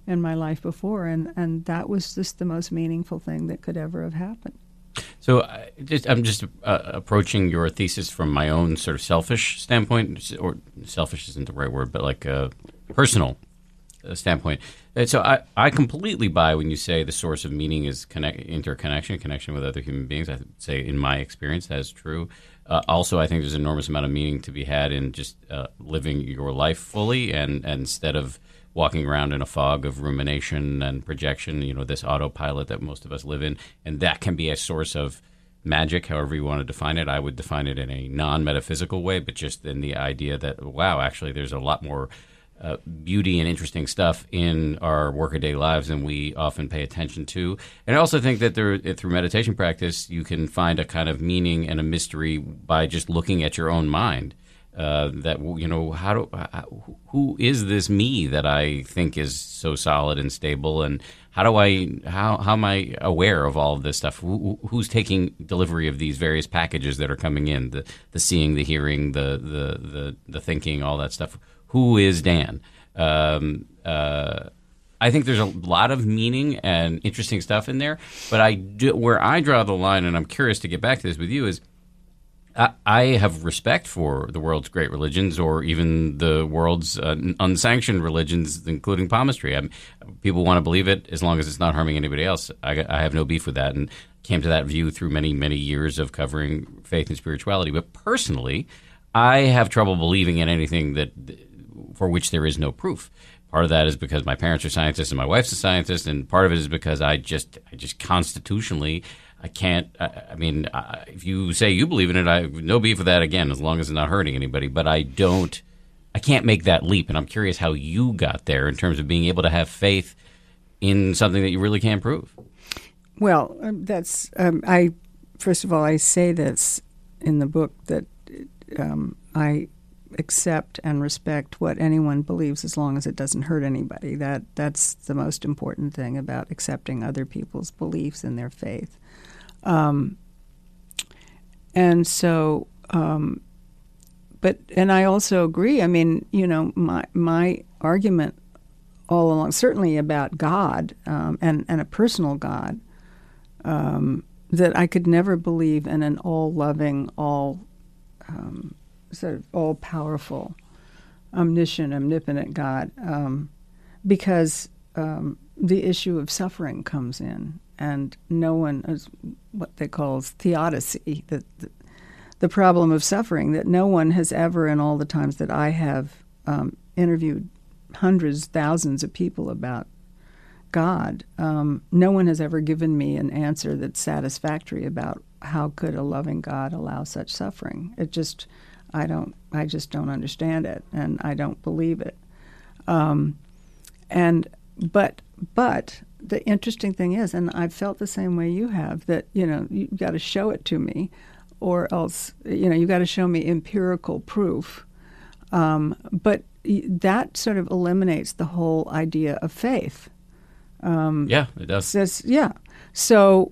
in my life before, and that was just the most meaningful thing that could ever have happened. So I'm just approaching your thesis from my own sort of selfish standpoint, or selfish isn't the right word, but like a personal standpoint. And so I completely buy when you say the source of meaning is connection with other human beings. I would say in my experience that is true. Also, I think there's an enormous amount of meaning to be had in just living your life fully, and instead of walking around in a fog of rumination and projection, this autopilot that most of us live in. And that can be a source of magic, however you want to define it. I would define it in a non-metaphysical way, but just in the idea that, wow, actually there's a lot more beauty and interesting stuff in our workaday lives than we often pay attention to. And I also think that through meditation practice, you can find a kind of meaning and a mystery by just looking at your own mind. Who is this me that I think is so solid and stable, and how am I aware of all of this stuff? Who's taking delivery of these various packages that are coming in? The seeing, the hearing, the thinking, all that stuff. Who is Dan? I think there's a lot of meaning and interesting stuff in there, but where I draw the line, and I'm curious to get back to this with you, is I have respect for the world's great religions, or even the world's unsanctioned religions, including palmistry. People want to believe it as long as it's not harming anybody else. I have no beef with that, and came to that view through many, many years of covering faith and spirituality. But personally, I have trouble believing in anything for which there is no proof. Part of that is because my parents are scientists and my wife's a scientist, and part of it is because I just constitutionally, I can't. If you say you believe in it, I have no beef with that again, as long as it's not hurting anybody. But I can't make that leap, and I'm curious how you got there in terms of being able to have faith in something that you really can't prove. Well, that's first of all, I say this in the book that I accept and respect what anyone believes as long as it doesn't hurt anybody. That's the most important thing about accepting other people's beliefs and their faith. And so, and I also agree. I mean, my argument all along, certainly about God, and a personal God, that I could never believe in an all-loving, sort of all-powerful, omniscient, omnipotent God, because the issue of suffering comes in, and no one is what they call theodicy, the problem of suffering, that no one has ever, in all the times that I have interviewed hundreds, thousands of people about God, no one has ever given me an answer that's satisfactory about how could a loving God allow such suffering. I just don't understand it, and I don't believe it. But the interesting thing is, and I've felt the same way you have, that you've got to show it to me, or else you've got to show me empirical proof. But that sort of eliminates the whole idea of faith. Yeah, it does. So,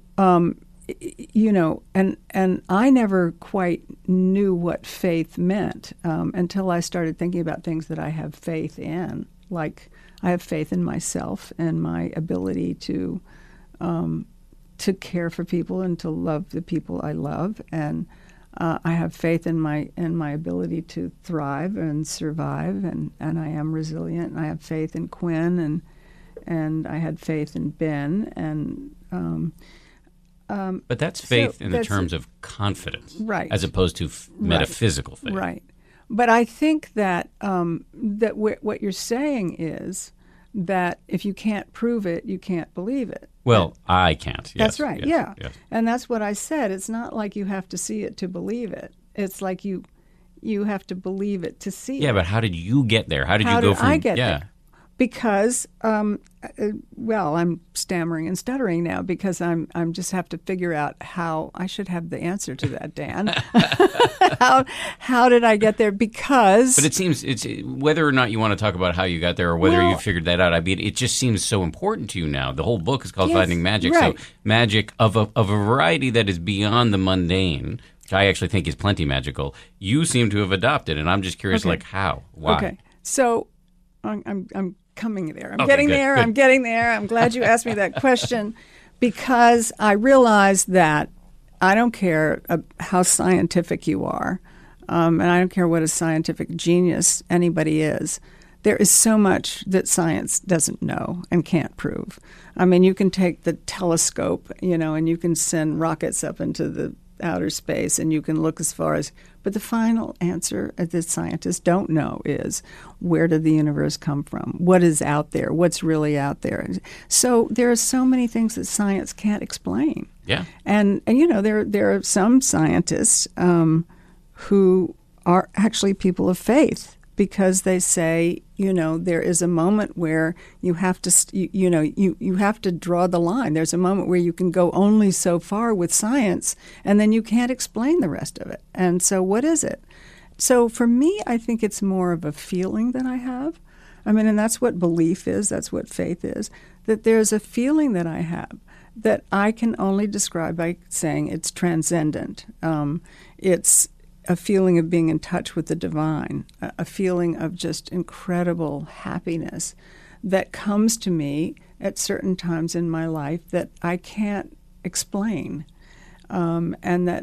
and I never quite knew what faith meant until I started thinking about things that I have faith in. Like, I have faith in myself and my ability to care for people and to love the people I love, and I have faith in my ability to thrive and survive, and I am resilient. And I have faith in Quinn, and I had faith in Ben, and but that's faith in the terms of confidence, right, as opposed to metaphysical faith, right. But I think that what you're saying is that if you can't prove it, you can't believe it. Well, I can't. Yes, that's right. Yes, yes. And that's what I said. It's not like you have to see it to believe it. It's like you have to believe it to see it. Yeah, but how did you get there? How did you go from? I get there? Because, I'm stammering and stuttering now because I'm just have to figure out how I should have the answer to that, Dan. How did I get there? Because, but it seems it's whether or not you want to talk about how you got there or whether you figured that out. I mean, it just seems so important to you now. The whole book is called Finding Magic, right. So magic of a variety that is beyond the mundane, which I actually think is plenty magical. You seem to have adopted, and I'm just curious, like how, why? Okay, so I'm coming there. I'm Okay, getting good, there. good. I'm getting there. I'm glad you asked me that question because I realized that I don't care how scientific you are, and I don't care what a scientific genius anybody is. There is so much that science doesn't know and can't prove. I mean, you can take the telescope, and you can send rockets up into the outer space and you can look as far as, but the final answer that scientists don't know is, where did the universe come from? What is out there? What's really out there? So there are so many things that science can't explain. Yeah. And there are some scientists who are actually people of faith, because they say, there is a moment where you have to, you have to draw the line. There's a moment where you can go only so far with science, and then you can't explain the rest of it. And so what is it? So for me, I think it's more of a feeling that I have. I mean, and that's what belief is. That's what faith is, that there's a feeling that I have that I can only describe by saying it's transcendent. It's a feeling of being in touch with the divine, a feeling of just incredible happiness that comes to me at certain times in my life that I can't explain, and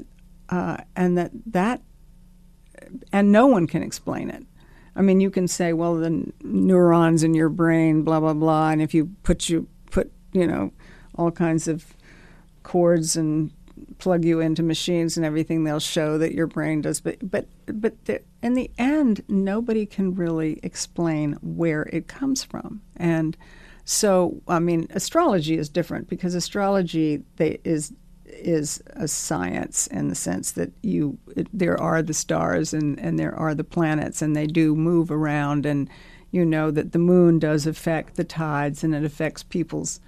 no one can explain it. I mean, you can say, well, the neurons in your brain, blah blah blah, and if you put all kinds of cords and plug you into machines and everything, they'll show that your brain does. But in the end, nobody can really explain where it comes from. And so, I mean, astrology is different, because astrology is a science in the sense that there are the stars and there are the planets, and they do move around, and that the moon does affect the tides, and it affects people's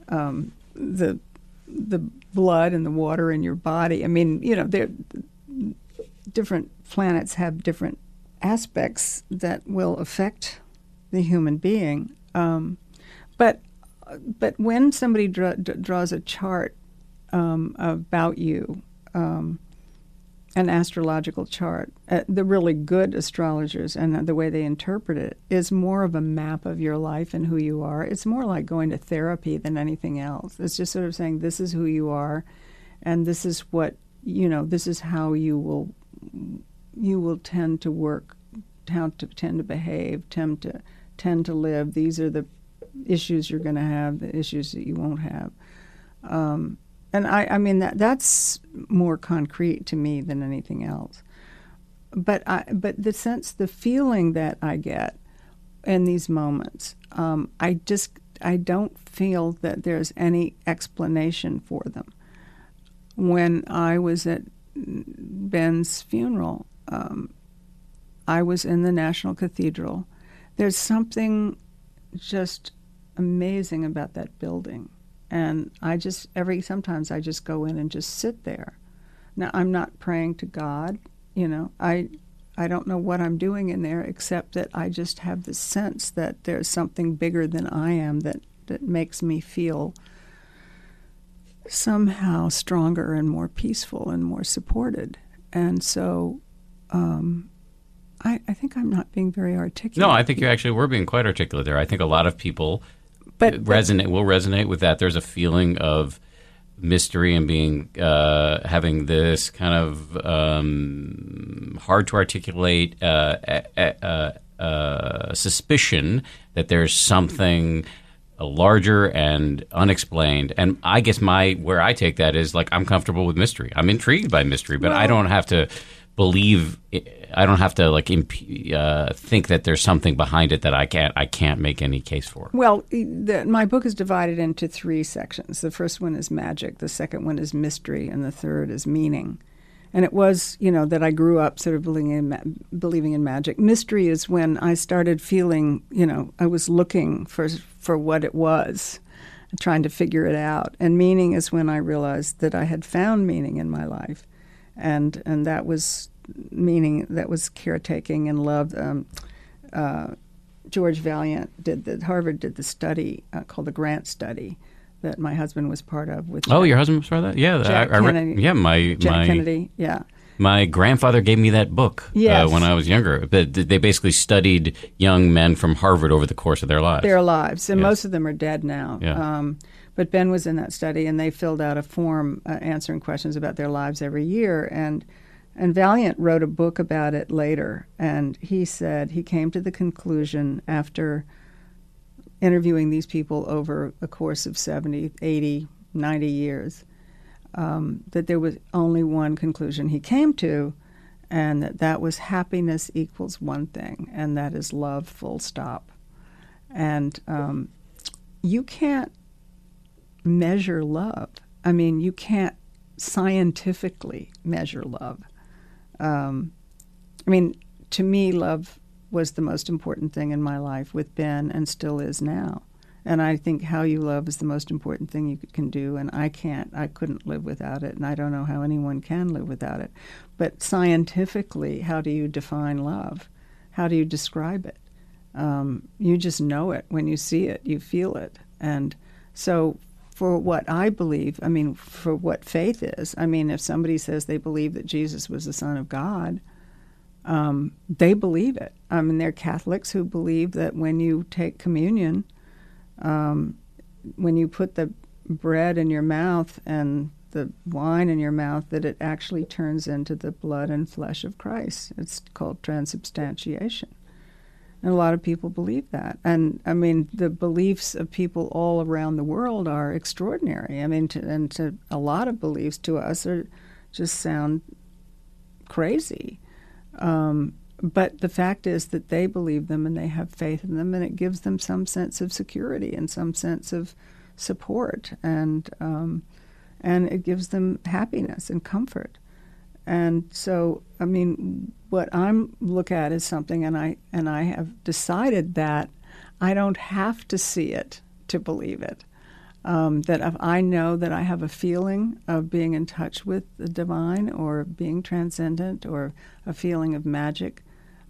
the blood and the water in your body. I mean, different planets have different aspects that will affect the human being. But when somebody draws a chart about you, an astrological chart, the really good astrologers and the way they interpret it is more of a map of your life and who you are. It's more like going to therapy than anything else. It's just sort of saying, this is who you are, and this is what, this is how you will tend to work, how to tend to behave, tend to live. These are the issues you're going to have, the issues that you won't have. And I mean, that's more concrete to me than anything else. But the feeling that I get in these moments, I don't feel that there's any explanation for them. When I was at Ben's funeral, I was in the National Cathedral. There's something just amazing about that building. And sometimes I just go in and just sit there. Now, I'm not praying to God, I don't know what I'm doing in there, except that I just have this sense that there's something bigger than I am that makes me feel somehow stronger and more peaceful and more supported. And so I think I'm not being very articulate. No, I think you actually were being quite articulate there. I think a lot of people will resonate with that. There's a feeling of mystery and being having this kind of hard to articulate suspicion that there's something larger and unexplained. And I guess where I take that is like, I'm comfortable with mystery. I'm intrigued by mystery, but I don't have to believe. I don't have to think that there's something behind it that I can't make any case for. Well, my book is divided into 3 sections. The first one is magic, the second one is mystery, and the third is meaning. And it was, that I grew up sort of believing in magic. Mystery is when I started feeling, I was looking for what it was, trying to figure it out. And meaning is when I realized that I had found meaning in my life, and that was meaning that was caretaking and love. George Valiant Harvard did the study called the Grant Study that my husband was part of. With your husband was part of that? Yeah, Jack Kennedy. Jack Kennedy, yeah. My grandfather gave me that book when I was younger. They basically studied young men from Harvard over the course of their lives. Their lives, and most of them are dead now. Yeah. But Ben was in that study, and they filled out a form answering questions about their lives every year. And Valiant wrote a book about it later, and he said he came to the conclusion after interviewing these people over a course of 70, 80, 90 years, that there was only one conclusion he came to, and that was happiness equals one thing, and that is love, full stop. And you can't measure love. I mean, you can't scientifically measure love. To me, love was the most important thing in my life with Ben and still is now. And I think how you love is the most important thing you can do, and I couldn't live without it, and I don't know how anyone can live without it. But scientifically, how do you define love? How do you describe it? You just know it. When you see it, you feel it. And so for what I believe, for what faith is, if somebody says they believe that Jesus was the Son of God, they believe it. They're Catholics who believe that when you take communion, when you put the bread in your mouth and the wine in your mouth, that it actually turns into the blood and flesh of Christ. It's called transubstantiation. And a lot of people believe that. And, the beliefs of people all around the world are extraordinary. To a lot of beliefs to us just sound crazy. But the fact is that they believe them and they have faith in them, and it gives them some sense of security and some sense of support, and it gives them happiness and comfort. And so, what I'm look at is something, and I have decided that I don't have to see it to believe it. That if I know that I have a feeling of being in touch with the divine or being transcendent or a feeling of magic,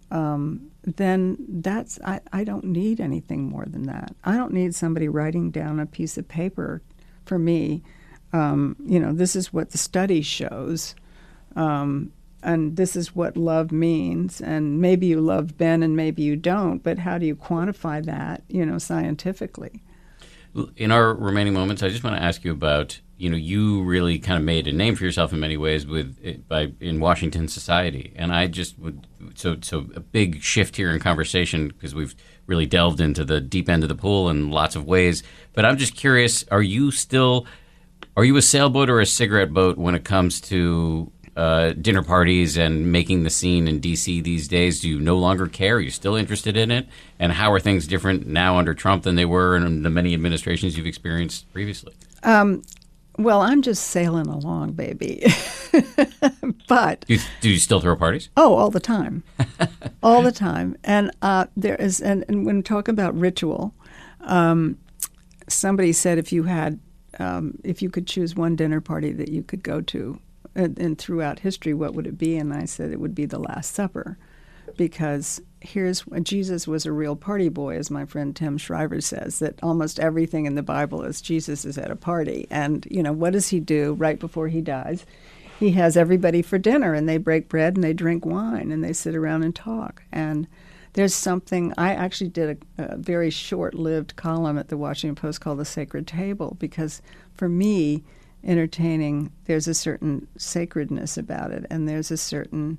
then I don't need anything more than that. I don't need somebody writing down a piece of paper for me. This is what the study shows, and this is what love means. And maybe you love Ben and maybe you don't, but how do you quantify that, scientifically? In our remaining moments, I just want to ask you about, you really kind of made a name for yourself in many ways in Washington society. And I just would, so a big shift here in conversation, because we've really delved into the deep end of the pool in lots of ways. But I'm just curious, are you a sailboat or a cigarette boat when it comes to dinner parties and making the scene in D.C. these days? Do you no longer care? Are you still interested in it? And how are things different now under Trump than they were in the many administrations you've experienced previously? Well, I'm just sailing along, baby. But do you still throw parties? Oh, all the time, all the time. And there is, and when talking about ritual, somebody said if you could choose one dinner party that you could go to, and throughout history, what would it be? And I said it would be the Last Supper, because Jesus was a real party boy, as my friend Tim Shriver says, that almost everything in the Bible is Jesus is at a party. And, what does he do right before he dies? He has everybody for dinner, and they break bread and they drink wine and they sit around and talk. And there's something, I actually did a very short-lived column at the Washington Post called The Sacred Table, because for me, entertaining, there's a certain sacredness about it, and there's a certain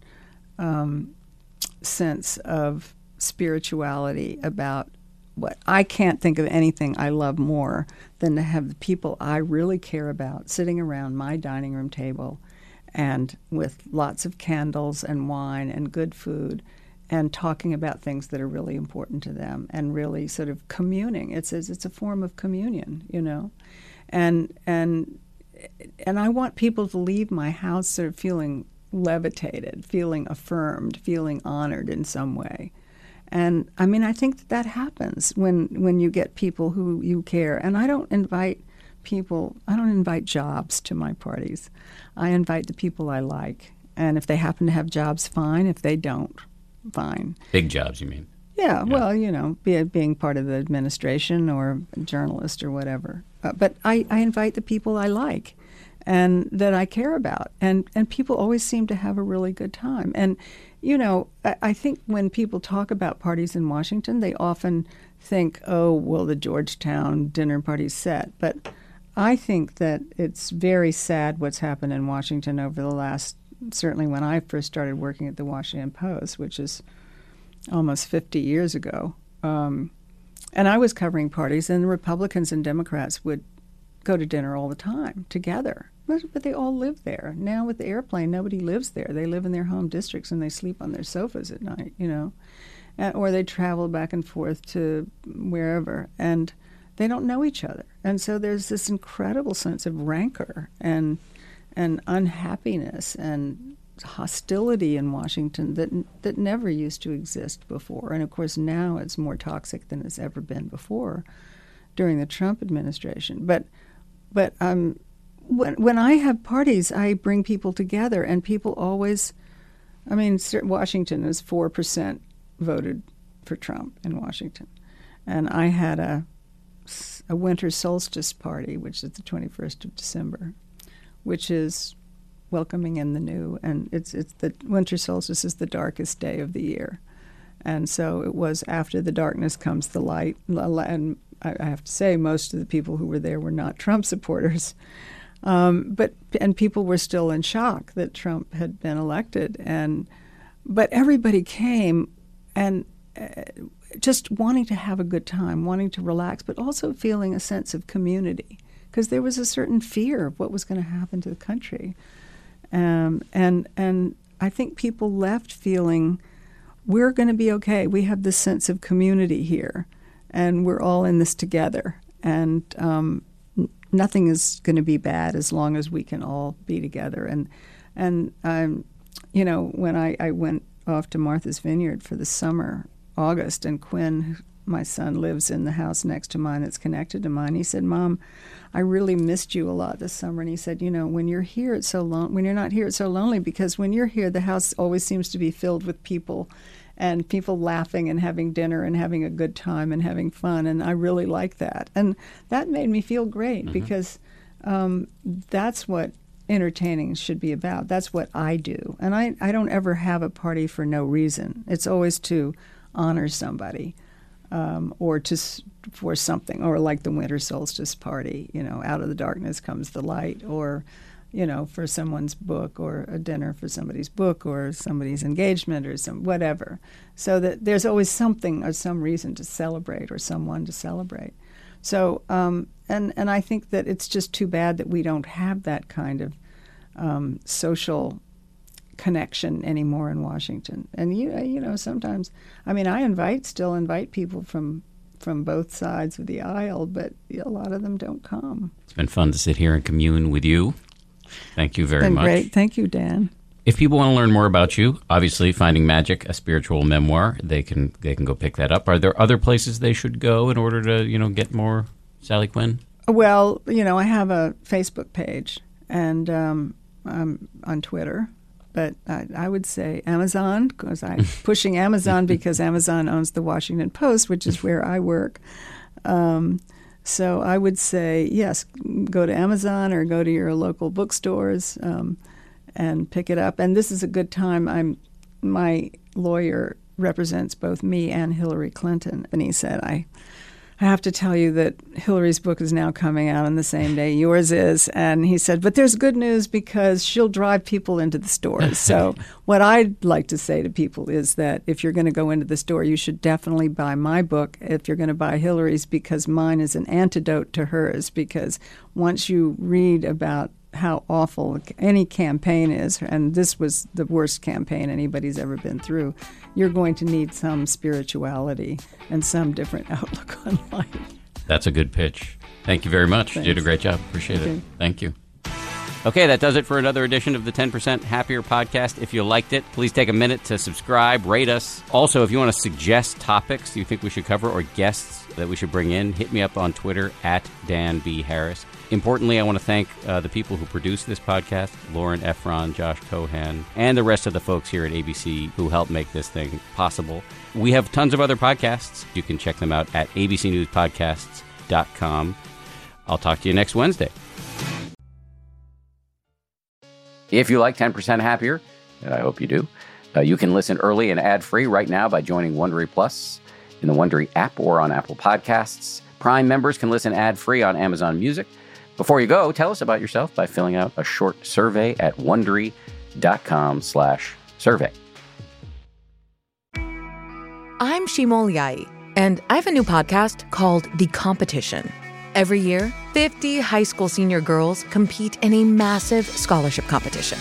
sense of spirituality about what I can't think of anything I love more than to have the people I really care about sitting around my dining room table, and with lots of candles and wine and good food, and talking about things that are really important to them, and really sort of communing. It's a form of communion, and I want people to leave my house sort of feeling levitated, feeling affirmed, feeling honored in some way. And I think that happens when you get people who you care. And I don't invite jobs to my parties. I invite the people I like. And if they happen to have jobs, fine. If they don't, fine. Big jobs, you mean? Yeah, well, being part of the administration or a journalist or whatever. But I invite the people I like. and that I care about. And people always seem to have a really good time. And, you know, I think when people talk about parties in Washington, they often think, oh, well, the Georgetown dinner party set. But I think that it's very sad what's happened in Washington over the last, certainly when I first started working at the Washington Post, which is almost 50 years ago. And I was covering parties, and Republicans and Democrats would go to dinner all the time together. But they all live there. Now with the airplane, nobody lives there. They live in their home districts, and they sleep on their sofas at night, you know. Or they travel back and forth to wherever, and they don't know each other. And so there's this incredible sense of rancor and unhappiness and hostility in Washington that never used to exist before. And of course now it's more toxic than it's ever been before during the Trump administration. But when I have parties, I bring people together, and people always, I mean, Washington is 4% voted for Trump in Washington. And I had a winter solstice party, which is the 21st of December, which is welcoming in the new, and it's the winter solstice is the darkest day of the year, and so it was after the darkness comes the light. And I have to say, most of the people who were there were not Trump supporters, but people were still in shock that Trump had been elected, but everybody came and just wanting to have a good time, wanting to relax, but also feeling a sense of community, because there was a certain fear of what was going to happen to the country. And I think people left feeling we're going to be okay. We have this sense of community here, and we're all in this together. And nothing is going to be bad as long as we can all be together. And you know, when I went off to Martha's Vineyard for the summer, August, and Quinn, my son, lives in the house next to mine that's connected to mine. He said, Mom, I really missed you a lot this summer. And he said, you know, when you're here, it's so when you're not here, it's so lonely, because when you're here, the house always seems to be filled with people, and people laughing and having dinner and having a good time and having fun. And I really like that. And that made me feel great, because that's what entertaining should be about. That's what I do. And I don't ever have a party for no reason. It's always to honor somebody. Or for something, or like the winter solstice party, you know, out of the darkness comes the light, or, you know, for someone's book, or a dinner for somebody's book, or somebody's engagement, or whatever. So that there's always something or some reason to celebrate, or someone to celebrate. So, and I think that it's just too bad that we don't have that kind of social connection anymore in Washington. And you know, sometimes, I mean, I still invite people from both sides of the aisle, but a lot of them don't come. It's been fun to sit here and commune with you. Thank you very much. Great. Thank you, Dan. If people want to learn more about you, obviously Finding Magic, a spiritual memoir, they can go pick that up. Are there other places they should go in order to, you know, get more Sally Quinn? Well, you know, I have a Facebook page, and I'm on Twitter. But I would say Amazon, because I'm pushing Amazon because Amazon owns the Washington Post, which is where I work. So I would say, yes, go to Amazon or go to your local bookstores and pick it up. And this is a good time. My lawyer represents both me and Hillary Clinton. And he said, I have to tell you that Hillary's book is now coming out on the same day yours is. And he said, but there's good news, because she'll drive people into the stores. So what I'd like to say to people is that if you're going to go into the store, you should definitely buy my book if you're going to buy Hillary's, because mine is an antidote to hers. Because once you read about how awful any campaign is, and this was the worst campaign anybody's ever been through, you're going to need some spirituality and some different outlook on life. That's a good pitch. Thank you very much. Thanks. You did a great job. Appreciate it. Thank you. Okay, that does it for another edition of the 10% Happier podcast. If you liked it, please take a minute to subscribe, rate us. Also, if you want to suggest topics you think we should cover or guests that we should bring in, hit me up on Twitter at Dan B. Harris. Importantly, I want to thank the people who produce this podcast, Lauren Efron, Josh Cohan, and the rest of the folks here at ABC who helped make this thing possible. We have tons of other podcasts. You can check them out at abcnewspodcasts.com. I'll talk to you next Wednesday. If you like 10% Happier, and I hope you do, you can listen early and ad-free right now by joining Wondery Plus in the Wondery app or on Apple Podcasts. Prime members can listen ad-free on Amazon Music. Before you go, tell us about yourself by filling out a short survey at Wondery.com/survey. I'm Shimol Yai, and I have a new podcast called The Competition. Every year, 50 high school senior girls compete in a massive scholarship competition.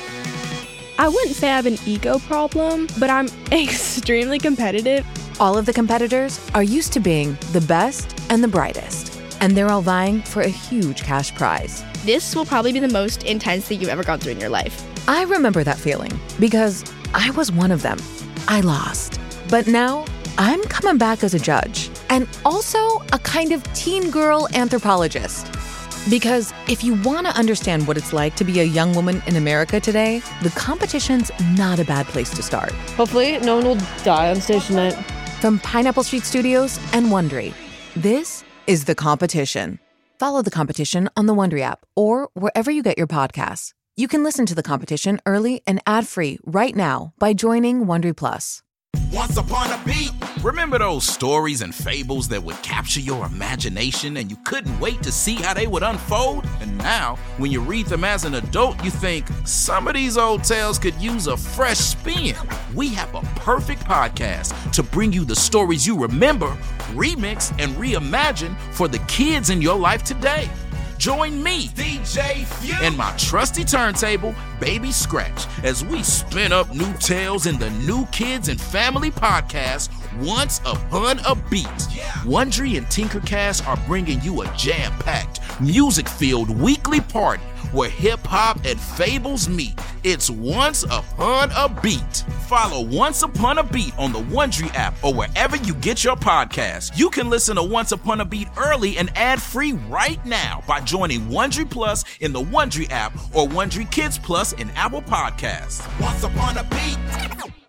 I wouldn't say I have an ego problem, but I'm extremely competitive. All of the competitors are used to being the best and the brightest, and they're all vying for a huge cash prize. This will probably be the most intense thing you've ever gone through in your life. I remember that feeling because I was one of them. I lost. But now, I'm coming back as a judge and also a kind of teen girl anthropologist. Because if you want to understand what it's like to be a young woman in America today, the competition's not a bad place to start. Hopefully, no one will die on stage tonight. From Pineapple Street Studios and Wondery, this is The Competition. Follow The Competition on the Wondery app or wherever you get your podcasts. You can listen to The Competition early and ad-free right now by joining Wondery Plus. Once upon a beat. Remember those stories and fables that would capture your imagination and you couldn't wait to see how they would unfold? And now, when you read them as an adult, you think, some of these old tales could use a fresh spin. We have a perfect podcast to bring you the stories you remember, remix, and reimagine for the kids in your life today. Join me, DJ Few, and my trusty turntable, Baby Scratch, as we spin up new tales in the New Kids and Family podcast, Once Upon a Beat. Wondery and Tinkercast are bringing you a jam-packed, music-filled weekly party where hip-hop and fables meet. It's Once Upon a Beat. Follow Once Upon a Beat on the Wondery app or wherever you get your podcasts. You can listen to Once Upon a Beat early and ad-free right now by joining Wondery Plus in the Wondery app or Wondery Kids Plus in Apple Podcasts. Once Upon a Beat.